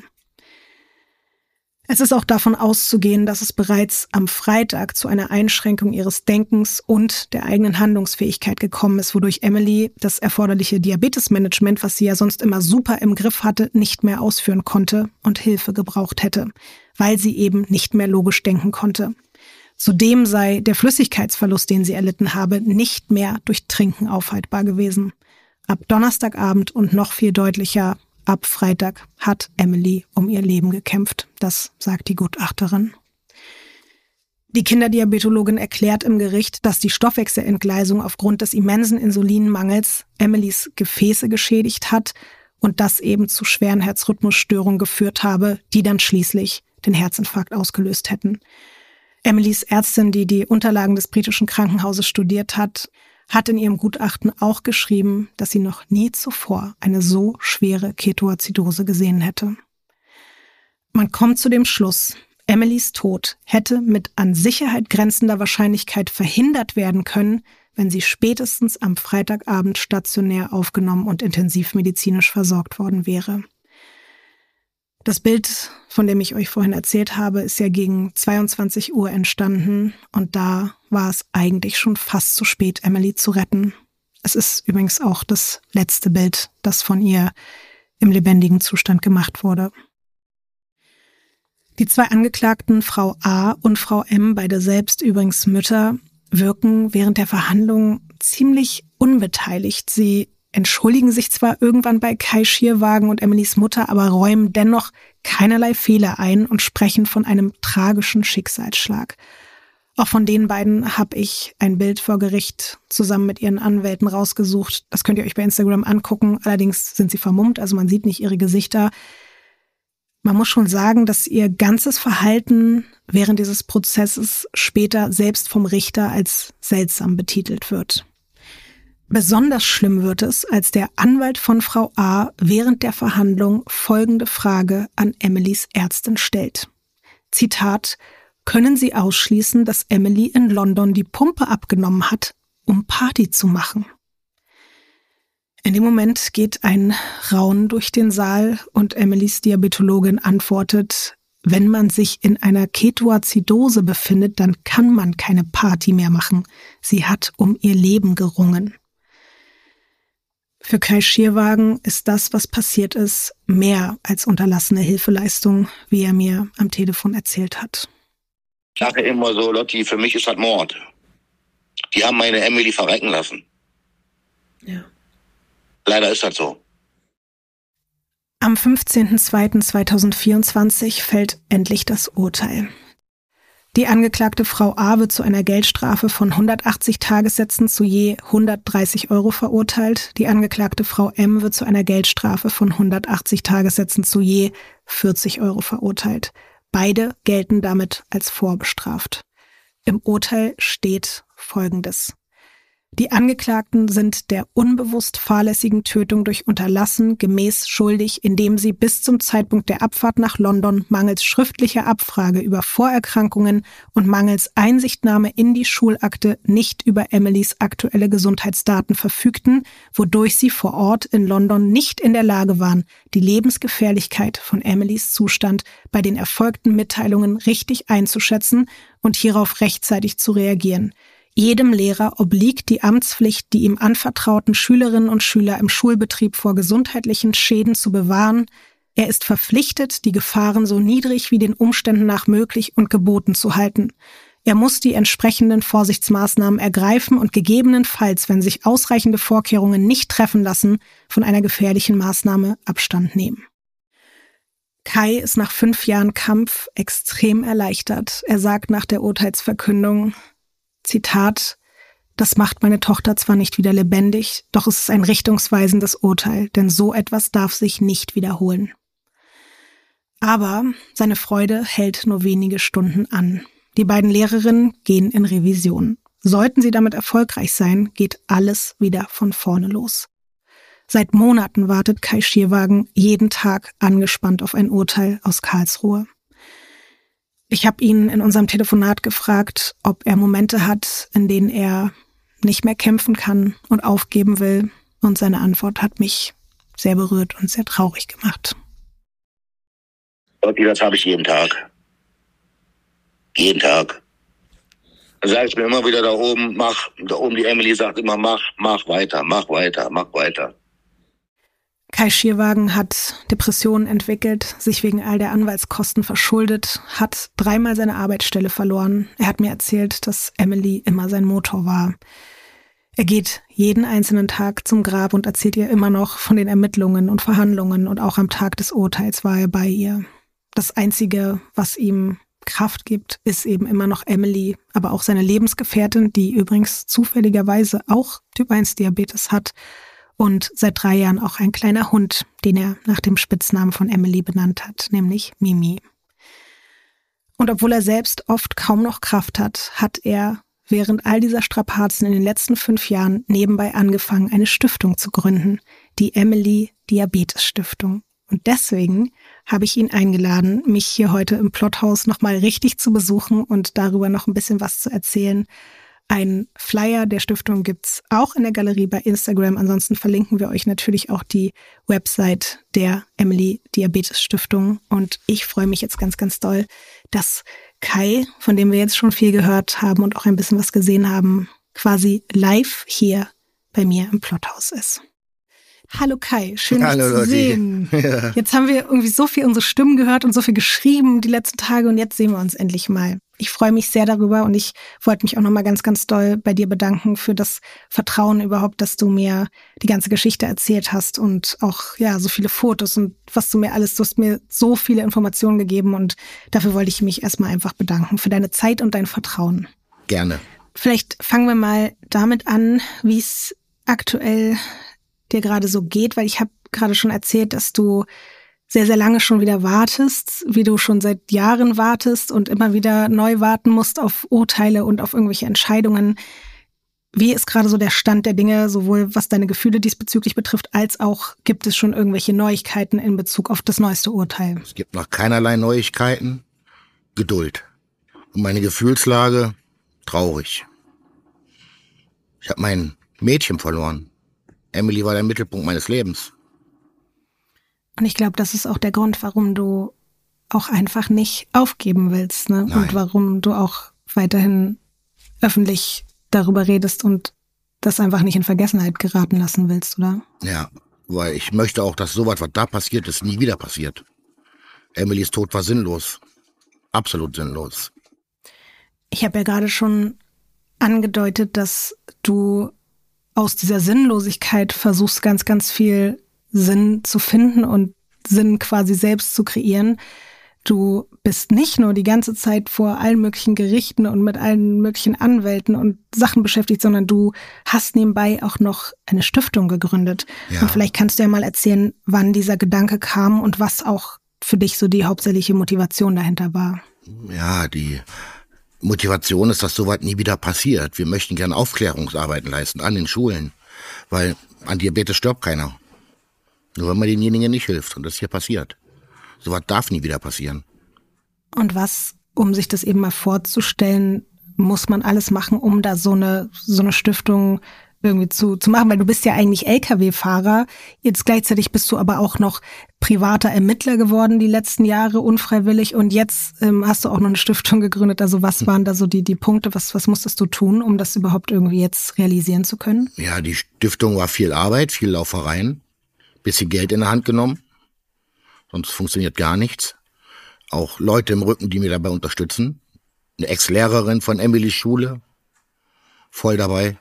Es ist auch davon auszugehen, dass es bereits am Freitag zu einer Einschränkung ihres Denkens und der eigenen Handlungsfähigkeit gekommen ist, wodurch Emily das erforderliche Diabetesmanagement, was sie ja sonst immer super im Griff hatte, nicht mehr ausführen konnte und Hilfe gebraucht hätte, weil sie eben nicht mehr logisch denken konnte. Zudem sei der Flüssigkeitsverlust, den sie erlitten habe, nicht mehr durch Trinken aufhaltbar gewesen. Ab Donnerstagabend und noch viel deutlicher, ab Freitag hat Emily um ihr Leben gekämpft. Das sagt die Gutachterin. Die Kinderdiabetologin erklärt im Gericht, dass die Stoffwechselentgleisung aufgrund des immensen Insulinmangels Emilys Gefäße geschädigt hat und das eben zu schweren Herzrhythmusstörungen geführt habe, die dann schließlich den Herzinfarkt ausgelöst hätten. Emilys Ärztin, die die Unterlagen des britischen Krankenhauses studiert hat in ihrem Gutachten auch geschrieben, dass sie noch nie zuvor eine so schwere Ketoazidose gesehen hätte. Man kommt zu dem Schluss, Emilys Tod hätte mit an Sicherheit grenzender Wahrscheinlichkeit verhindert werden können, wenn sie spätestens am Freitagabend stationär aufgenommen und intensivmedizinisch versorgt worden wäre. Das Bild, von dem ich euch vorhin erzählt habe, ist ja gegen 22 Uhr entstanden und da war es eigentlich schon fast zu spät, Emily zu retten. Es ist übrigens auch das letzte Bild, das von ihr im lebendigen Zustand gemacht wurde. Die zwei Angeklagten, Frau A und Frau M, beide selbst übrigens Mütter, wirken während der Verhandlung ziemlich unbeteiligt. Sie entschuldigen sich zwar irgendwann bei Kai Schierwagen und Emilys Mutter, aber räumen dennoch keinerlei Fehler ein und sprechen von einem tragischen Schicksalsschlag. Auch von den beiden habe ich ein Bild vor Gericht zusammen mit ihren Anwälten rausgesucht. Das könnt ihr euch bei Instagram angucken. Allerdings sind sie vermummt, also man sieht nicht ihre Gesichter. Man muss schon sagen, dass ihr ganzes Verhalten während dieses Prozesses später selbst vom Richter als seltsam betitelt wird. Besonders schlimm wird es, als der Anwalt von Frau A während der Verhandlung folgende Frage an Emilys Ärztin stellt. Zitat: Können Sie ausschließen, dass Emily in London die Pumpe abgenommen hat, um Party zu machen? In dem Moment geht ein Raunen durch den Saal und Emilys Diabetologin antwortet: Wenn man sich in einer Ketoazidose befindet, dann kann man keine Party mehr machen. Sie hat um ihr Leben gerungen. Für Kai Schierwagen ist das, was passiert ist, mehr als unterlassene Hilfeleistung, wie er mir am Telefon erzählt hat. Ich sage immer so, Lotti, für mich ist das Mord. Die haben meine Emily verrecken lassen. Ja. Leider ist das so. Am 15.02.2024 fällt endlich das Urteil. Die angeklagte Frau A wird zu einer Geldstrafe von 180 Tagessätzen zu je 130 € verurteilt. Die angeklagte Frau M wird zu einer Geldstrafe von 180 Tagessätzen zu je 40 € verurteilt. Beide gelten damit als vorbestraft. Im Urteil steht Folgendes: Die Angeklagten sind der unbewusst fahrlässigen Tötung durch Unterlassen gemäß schuldig, indem sie bis zum Zeitpunkt der Abfahrt nach London mangels schriftlicher Abfrage über Vorerkrankungen und mangels Einsichtnahme in die Schulakte nicht über Emilys aktuelle Gesundheitsdaten verfügten, wodurch sie vor Ort in London nicht in der Lage waren, die Lebensgefährlichkeit von Emilys Zustand bei den erfolgten Mitteilungen richtig einzuschätzen und hierauf rechtzeitig zu reagieren. Jedem Lehrer obliegt die Amtspflicht, die ihm anvertrauten Schülerinnen und Schüler im Schulbetrieb vor gesundheitlichen Schäden zu bewahren. Er ist verpflichtet, die Gefahren so niedrig wie den Umständen nach möglich und geboten zu halten. Er muss die entsprechenden Vorsichtsmaßnahmen ergreifen und gegebenenfalls, wenn sich ausreichende Vorkehrungen nicht treffen lassen, von einer gefährlichen Maßnahme Abstand nehmen. Kai ist nach 5 Jahren Kampf extrem erleichtert. Er sagt nach der Urteilsverkündung, Zitat: Das macht meine Tochter zwar nicht wieder lebendig, doch es ist ein richtungsweisendes Urteil, denn so etwas darf sich nicht wiederholen. Aber seine Freude hält nur wenige Stunden an. Die beiden Lehrerinnen gehen in Revision. Sollten sie damit erfolgreich sein, geht alles wieder von vorne los. Seit Monaten wartet Kai Schierwagen jeden Tag angespannt auf ein Urteil aus Karlsruhe. Ich habe ihn in unserem Telefonat gefragt, ob er Momente hat, in denen er nicht mehr kämpfen kann und aufgeben will. Und seine Antwort hat mich sehr berührt und sehr traurig gemacht. Okay, das habe ich jeden Tag. Jeden Tag. Dann sage ich mir immer wieder da oben, mach. Da oben die Emily sagt immer, mach weiter, mach weiter, mach weiter. Kai Schierwagen hat Depressionen entwickelt, sich wegen all der Anwaltskosten verschuldet, hat 3-mal seine Arbeitsstelle verloren. Er hat mir erzählt, dass Emily immer sein Motor war. Er geht jeden einzelnen Tag zum Grab und erzählt ihr immer noch von den Ermittlungen und Verhandlungen, und auch am Tag des Urteils war er bei ihr. Das Einzige, was ihm Kraft gibt, ist eben immer noch Emily, aber auch seine Lebensgefährtin, die übrigens zufälligerweise auch Typ-1-Diabetes hat und seit 3 Jahren auch ein kleiner Hund, den er nach dem Spitznamen von Emily benannt hat, nämlich Mimi. Und obwohl er selbst oft kaum noch Kraft hat, hat er während all dieser Strapazen in den letzten 5 Jahren nebenbei angefangen, eine Stiftung zu gründen, die Emily Diabetes Stiftung. Und deswegen habe ich ihn eingeladen, mich hier heute im Plothaus nochmal richtig zu besuchen und darüber noch ein bisschen was zu erzählen. Ein Flyer der Stiftung gibt's auch in der Galerie bei Instagram. Ansonsten verlinken wir euch natürlich auch die Website der Emily Diabetes Stiftung. Und ich freue mich jetzt ganz, ganz doll, dass Kai, von dem wir jetzt schon viel gehört haben und auch ein bisschen was gesehen haben, quasi live hier bei mir im Plothaus ist. Hallo Kai, schön dich zu sehen. Ja. Jetzt haben wir irgendwie so viel unsere Stimmen gehört und so viel geschrieben die letzten Tage und jetzt sehen wir uns endlich mal. Ich freue mich sehr darüber und ich wollte mich auch nochmal ganz, ganz doll bei dir bedanken für das Vertrauen überhaupt, dass du mir die ganze Geschichte erzählt hast und auch ja so viele Fotos und was du hast mir so viele Informationen gegeben und dafür wollte ich mich erstmal einfach bedanken für deine Zeit und dein Vertrauen. Gerne. Vielleicht fangen wir mal damit an, wie es aktuell dir gerade so geht, weil ich habe gerade schon erzählt, dass du sehr, sehr lange schon wieder wartest, wie du schon seit Jahren wartest und immer wieder neu warten musst auf Urteile und auf irgendwelche Entscheidungen. Wie ist gerade so der Stand der Dinge, sowohl was deine Gefühle diesbezüglich betrifft, als auch gibt es schon irgendwelche Neuigkeiten in Bezug auf das neueste Urteil? Es gibt noch keinerlei Neuigkeiten. Geduld. Und meine Gefühlslage, traurig. Ich habe mein Mädchen verloren. Emily war der Mittelpunkt meines Lebens. Und ich glaube, das ist auch der Grund, warum du auch einfach nicht aufgeben willst, ne? Nein. Und warum du auch weiterhin öffentlich darüber redest und das einfach nicht in Vergessenheit geraten lassen willst, oder? Ja, weil ich möchte auch, dass sowas, was da passiert ist, nie wieder passiert. Emilys Tod war sinnlos. Absolut sinnlos. Ich habe ja gerade schon angedeutet, dass du aus dieser Sinnlosigkeit versuchst, ganz, ganz viel Sinn zu finden und Sinn quasi selbst zu kreieren. Du bist nicht nur die ganze Zeit vor allen möglichen Gerichten und mit allen möglichen Anwälten und Sachen beschäftigt, sondern du hast nebenbei auch noch eine Stiftung gegründet. Ja. Und vielleicht kannst du ja mal erzählen, wann dieser Gedanke kam und was auch für dich so die hauptsächliche Motivation dahinter war. Ja, die Motivation ist, dass sowas nie wieder passiert. Wir möchten gerne Aufklärungsarbeiten leisten an den Schulen, weil an Diabetes stirbt keiner. Nur wenn man denjenigen nicht hilft und das hier passiert. Sowas darf nie wieder passieren. Und was, um sich das eben mal vorzustellen, muss man alles machen, um da so eine Stiftung irgendwie zu machen? Weil du bist ja eigentlich LKW-Fahrer. Jetzt gleichzeitig bist du aber auch noch privater Ermittler geworden die letzten Jahre, unfreiwillig. Und jetzt hast du auch noch eine Stiftung gegründet. Also was waren da so die Punkte? Was musstest du tun, um das überhaupt irgendwie jetzt realisieren zu können? Ja, die Stiftung war viel Arbeit, viel Laufereien, bisschen Geld in der Hand genommen. Sonst funktioniert gar nichts. Auch Leute im Rücken, die mir dabei unterstützen. Eine Ex-Lehrerin von Emilys Schule, voll dabei.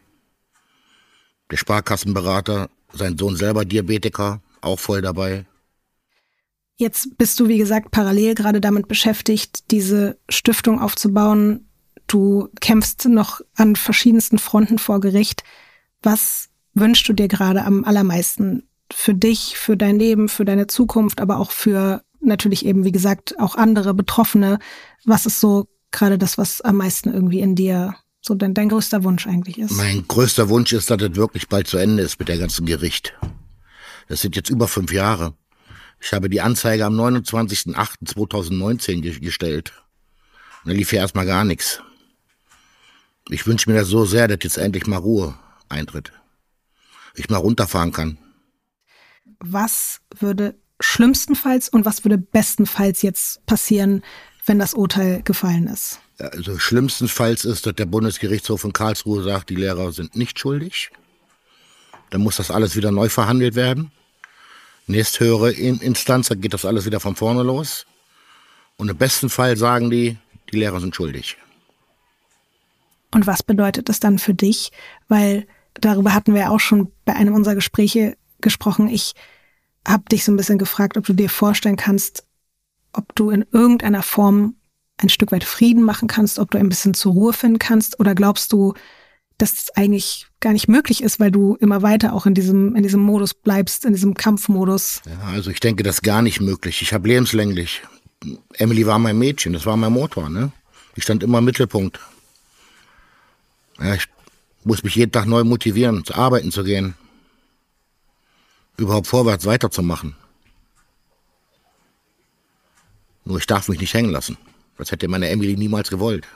Der Sparkassenberater, sein Sohn selber Diabetiker, auch voll dabei. Jetzt bist du, wie gesagt, parallel gerade damit beschäftigt, diese Stiftung aufzubauen. Du kämpfst noch an verschiedensten Fronten vor Gericht. Was wünschst du dir gerade am allermeisten? Für dich, für dein Leben, für deine Zukunft, aber auch für natürlich eben, wie gesagt, auch andere Betroffene. Was ist so gerade das, was am meisten irgendwie in dir so dein größter Wunsch eigentlich ist? Mein größter Wunsch ist, dass es wirklich bald zu Ende ist mit der ganzen Gericht. Das sind jetzt über 5 Jahre. Ich habe die Anzeige am 29.08.2019 gestellt. Und da lief ja erstmal gar nichts. Ich wünsche mir das so sehr, dass jetzt endlich mal Ruhe eintritt. Ich mal runterfahren kann. Was würde schlimmstenfalls und was würde bestenfalls jetzt passieren, wenn das Urteil gefallen ist? Also schlimmstenfalls ist, dass der Bundesgerichtshof in Karlsruhe sagt, die Lehrer sind nicht schuldig. Dann muss das alles wieder neu verhandelt werden. Nächsthöhere Instanz, dann geht das alles wieder von vorne los. Und im besten Fall sagen die Lehrer sind schuldig. Und was bedeutet das dann für dich? Weil darüber hatten wir ja auch schon bei einem unserer Gespräche gesprochen. Ich habe dich so ein bisschen gefragt, ob du dir vorstellen kannst, ob du in irgendeiner Form ein Stück weit Frieden machen kannst, ob du ein bisschen zur Ruhe finden kannst, oder glaubst du, dass es eigentlich gar nicht möglich ist, weil du immer weiter auch in diesem Modus bleibst, in diesem Kampfmodus? Ja, also ich denke, das ist gar nicht möglich. Ich habe lebenslänglich. Emily war mein Mädchen, das war mein Motor, ne? Die stand immer im Mittelpunkt. Ja, ich muss mich jeden Tag neu motivieren, zu arbeiten zu gehen. Überhaupt vorwärts weiterzumachen. Nur ich darf mich nicht hängen lassen. Das hätte meine Emily niemals gewollt.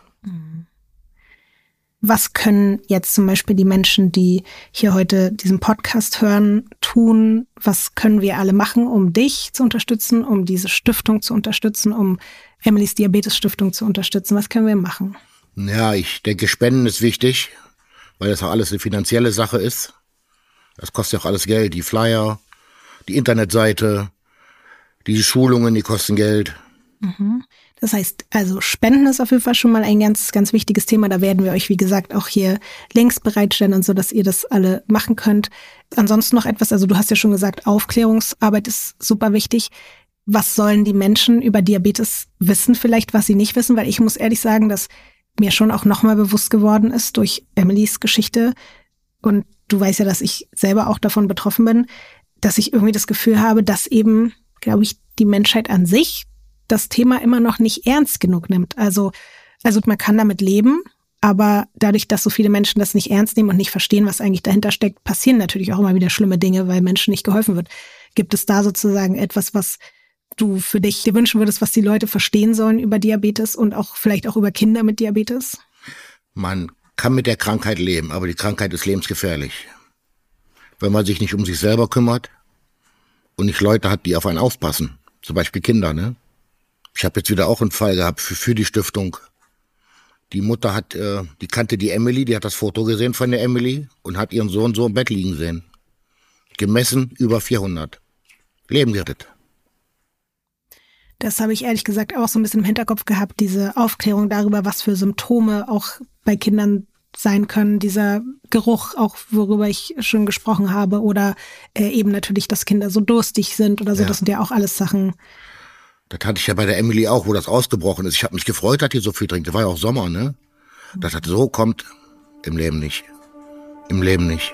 Was können jetzt zum Beispiel die Menschen, die hier heute diesen Podcast hören, tun? Was können wir alle machen, um dich zu unterstützen, um diese Stiftung zu unterstützen, um Emilys Diabetes-Stiftung zu unterstützen? Was können wir machen? Ja, ich denke, Spenden ist wichtig, weil das auch alles eine finanzielle Sache ist. Das kostet ja auch alles Geld. Die Flyer, die Internetseite, die Schulungen, die kosten Geld. Das heißt, also Spenden ist auf jeden Fall schon mal ein ganz, ganz wichtiges Thema. Da werden wir euch, wie gesagt, auch hier Links bereitstellen und so, dass ihr das alle machen könnt. Ansonsten noch etwas, also du hast ja schon gesagt, Aufklärungsarbeit ist super wichtig. Was sollen die Menschen über Diabetes wissen vielleicht, was sie nicht wissen? Weil ich muss ehrlich sagen, dass mir schon auch nochmal bewusst geworden ist durch Emilys Geschichte, und du weißt ja, dass ich selber auch davon betroffen bin, dass ich irgendwie das Gefühl habe, dass eben, glaube ich, die Menschheit an sich das Thema immer noch nicht ernst genug nimmt. Also man kann damit leben, aber dadurch, dass so viele Menschen das nicht ernst nehmen und nicht verstehen, was eigentlich dahinter steckt, passieren natürlich auch immer wieder schlimme Dinge, weil Menschen nicht geholfen wird. Gibt es da sozusagen etwas, was du für dich dir wünschen würdest, was die Leute verstehen sollen über Diabetes und auch vielleicht auch über Kinder mit Diabetes? Man kann mit der Krankheit leben, aber die Krankheit ist lebensgefährlich. Wenn man sich nicht um sich selber kümmert und nicht Leute hat, die auf einen aufpassen, zum Beispiel Kinder, ne? Ich habe jetzt wieder auch einen Fall gehabt für die Stiftung. Die Mutter die kannte die Emily, die hat das Foto gesehen von der Emily und hat ihren Sohn so im Bett liegen sehen. Gemessen über 400. Leben gerettet. Das habe ich ehrlich gesagt auch so ein bisschen im Hinterkopf gehabt, diese Aufklärung darüber, was für Symptome auch bei Kindern sein können, dieser Geruch, auch worüber ich schon gesprochen habe, oder eben natürlich, dass Kinder so durstig sind oder so, ja. Das sind ja auch alles Sachen. Das hatte ich ja bei der Emily auch, wo das ausgebrochen ist. Ich habe mich gefreut, dass die so viel trinkt. Das war ja auch Sommer, ne? Dass das so kommt, im Leben nicht. Im Leben nicht.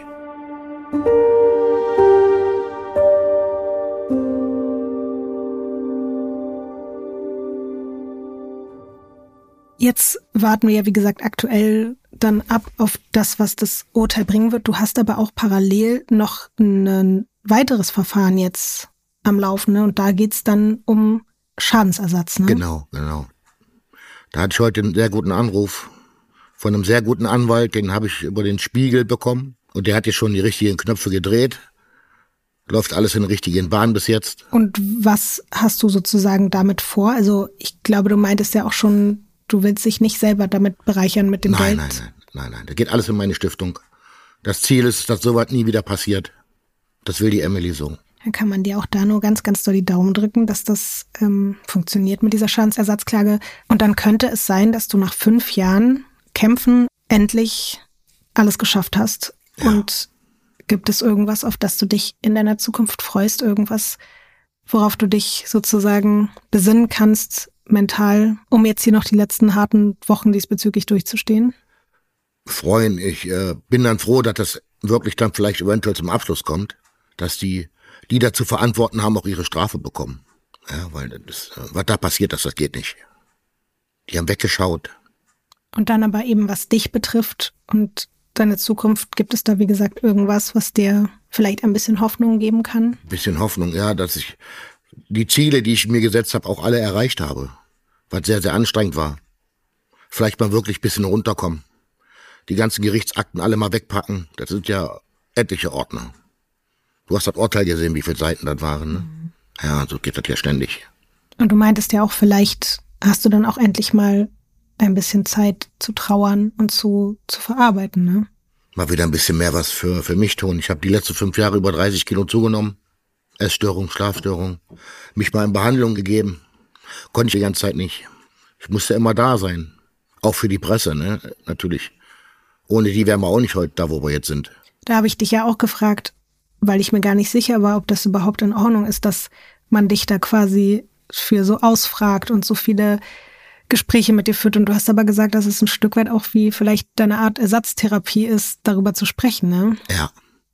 Jetzt warten wir ja, wie gesagt, aktuell dann ab auf das, was das Urteil bringen wird. Du hast aber auch parallel noch ein weiteres Verfahren jetzt am Laufen, ne? Und da geht's dann um Schadensersatz, ne? Genau. Da hatte ich heute einen sehr guten Anruf von einem sehr guten Anwalt, den habe ich über den Spiegel bekommen. Und der hat jetzt schon die richtigen Knöpfe gedreht. Läuft alles in der richtigen Bahn bis jetzt. Und was hast du sozusagen damit vor? Also ich glaube, du meintest ja auch schon, du willst dich nicht selber damit bereichern mit dem Geld. Nein. Da geht alles in meine Stiftung. Das Ziel ist, dass sowas nie wieder passiert. Das will die Emily so. Dann kann man dir auch da nur ganz, ganz doll die Daumen drücken, dass das funktioniert mit dieser Schadensersatzklage. Und dann könnte es sein, dass du nach 5 Jahren Kämpfen endlich alles geschafft hast. Ja. Und gibt es irgendwas, auf das du dich in deiner Zukunft freust? Irgendwas, worauf du dich sozusagen besinnen kannst, mental, um jetzt hier noch die letzten harten Wochen diesbezüglich durchzustehen? Freuen. Ich bin dann froh, dass das wirklich dann vielleicht eventuell zum Abschluss kommt, dass die dazu verantworten haben, auch ihre Strafe bekommen. Ja, weil was da passiert ist, das geht nicht. Die haben weggeschaut. Und dann aber eben, was dich betrifft und deine Zukunft, gibt es da, wie gesagt, irgendwas, was dir vielleicht ein bisschen Hoffnung geben kann? Ein bisschen Hoffnung, ja, dass ich die Ziele, die ich mir gesetzt habe, auch alle erreicht habe. Was sehr, sehr anstrengend war. Vielleicht mal wirklich ein bisschen runterkommen. Die ganzen Gerichtsakten alle mal wegpacken. Das sind ja etliche Ordner. Du hast das Urteil gesehen, wie viele Seiten das waren, ne? Ja, so geht das ja ständig. Und du meintest ja auch, vielleicht hast du dann auch endlich mal ein bisschen Zeit zu trauern und zu verarbeiten, ne? Mal wieder ein bisschen mehr was für mich tun. Ich habe die letzten 5 Jahre über 30 Kilo zugenommen. Essstörung, Schlafstörung. Mich mal in Behandlung gegeben. Konnte ich die ganze Zeit nicht. Ich musste immer da sein. Auch für die Presse, ne? Natürlich. Ohne die wären wir auch nicht heute da, wo wir jetzt sind. Da habe ich dich ja auch gefragt, weil ich mir gar nicht sicher war, ob das überhaupt in Ordnung ist, dass man dich da quasi für so ausfragt und so viele Gespräche mit dir führt. Und du hast aber gesagt, dass es ein Stück weit auch wie vielleicht deine Art Ersatztherapie ist, darüber zu sprechen, ne? Ja.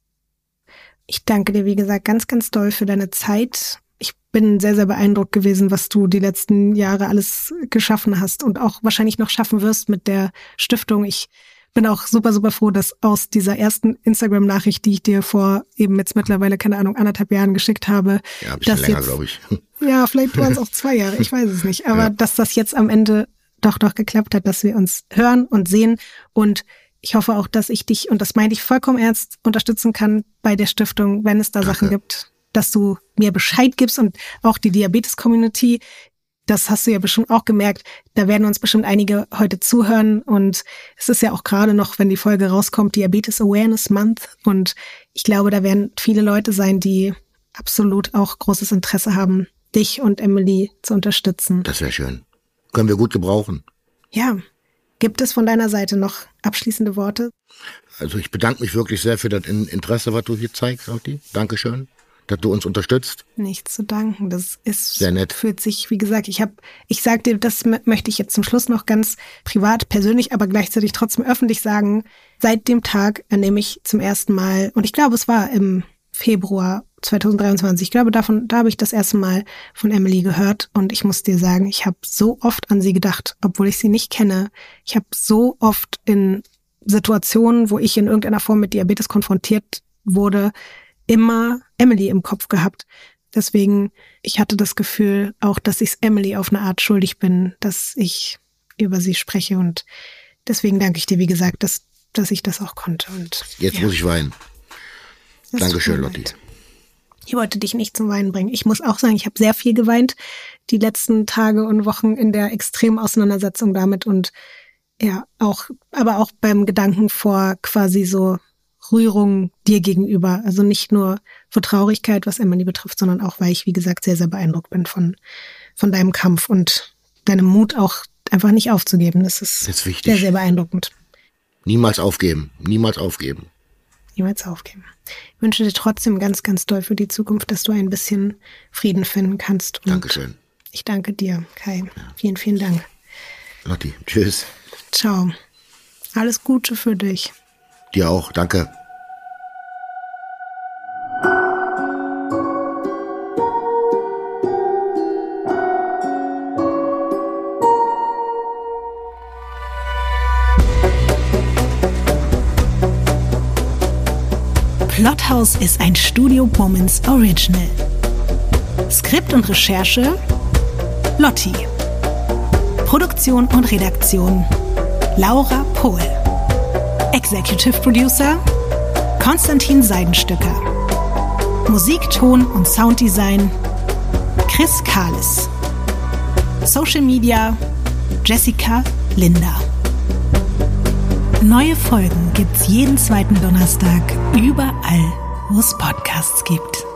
Ich danke dir, wie gesagt, ganz, ganz doll für deine Zeit. Ich bin sehr, sehr beeindruckt gewesen, was du die letzten Jahre alles geschaffen hast und auch wahrscheinlich noch schaffen wirst mit der Stiftung. Ich bin auch super, super froh, dass aus dieser ersten Instagram-Nachricht, die ich dir vor eben jetzt mittlerweile, keine Ahnung, 1,5 Jahren geschickt habe. Ja, ein bisschen länger, glaube ich. Ja, vielleicht waren es auch 2 Jahre, ich weiß es nicht. Aber dass das jetzt am Ende doch geklappt hat, dass wir uns hören und sehen. Und ich hoffe auch, dass ich dich, und das meinte ich vollkommen ernst, unterstützen kann bei der Stiftung, wenn es da Sachen gibt, dass du mir Bescheid gibst und auch die Diabetes-Community. Das hast du ja bestimmt auch gemerkt. Da werden uns bestimmt einige heute zuhören. Und es ist ja auch gerade noch, wenn die Folge rauskommt, Diabetes Awareness Month. Und ich glaube, da werden viele Leute sein, die absolut auch großes Interesse haben, dich und Emily zu unterstützen. Das wäre schön. Können wir gut gebrauchen. Ja. Gibt es von deiner Seite noch abschließende Worte? Also ich bedanke mich wirklich sehr für das Interesse, was du hier zeigst, Lotti. Dankeschön, dass du uns unterstützt. Nichts zu danken. Das ist sehr nett. Fühlt sich, wie gesagt, ich sag dir, das möchte ich jetzt zum Schluss noch ganz privat, persönlich, aber gleichzeitig trotzdem öffentlich sagen. Seit dem Tag, an dem ich zum ersten Mal, und ich glaube, es war im Februar 2023, ich glaube, da habe ich das erste Mal von Emily gehört und ich muss dir sagen, ich habe so oft an sie gedacht, obwohl ich sie nicht kenne. Ich habe so oft in Situationen, wo ich in irgendeiner Form mit Diabetes konfrontiert wurde, immer Emily im Kopf gehabt. Deswegen, ich hatte das Gefühl auch, dass ich es Emily auf eine Art schuldig bin, dass ich über sie spreche und deswegen danke ich dir, wie gesagt, dass ich das auch konnte. Und jetzt muss ich weinen. Dankeschön, Lotti. Ich wollte dich nicht zum Weinen bringen. Ich muss auch sagen, ich habe sehr viel geweint die letzten Tage und Wochen in der extremen Auseinandersetzung damit und ja, aber auch beim Gedanken vor quasi so Rührung dir gegenüber. Also nicht nur vor Traurigkeit, was Emily betrifft, sondern auch, weil ich, wie gesagt, sehr, sehr beeindruckt bin von deinem Kampf und deinem Mut auch einfach nicht aufzugeben. Das ist wichtig. Sehr, sehr beeindruckend. Niemals aufgeben. Niemals aufgeben. Niemals aufgeben. Ich wünsche dir trotzdem ganz, ganz doll für die Zukunft, dass du ein bisschen Frieden finden kannst. Und Dankeschön. Ich danke dir, Kai. Ja. Vielen, vielen Dank. Lotti, tschüss. Ciao. Alles Gute für dich. Dir auch, danke. Plothouse ist ein Studio Bummens Original. Skript und Recherche Lotti. Produktion und Redaktion Laura Pohl. Executive Producer Konstantin Seidenstücker. Musik, Ton und Sounddesign Chris Kahles. Social Media Jessica Linder. Neue Folgen gibt's jeden 2. Donnerstag überall, wo es Podcasts gibt.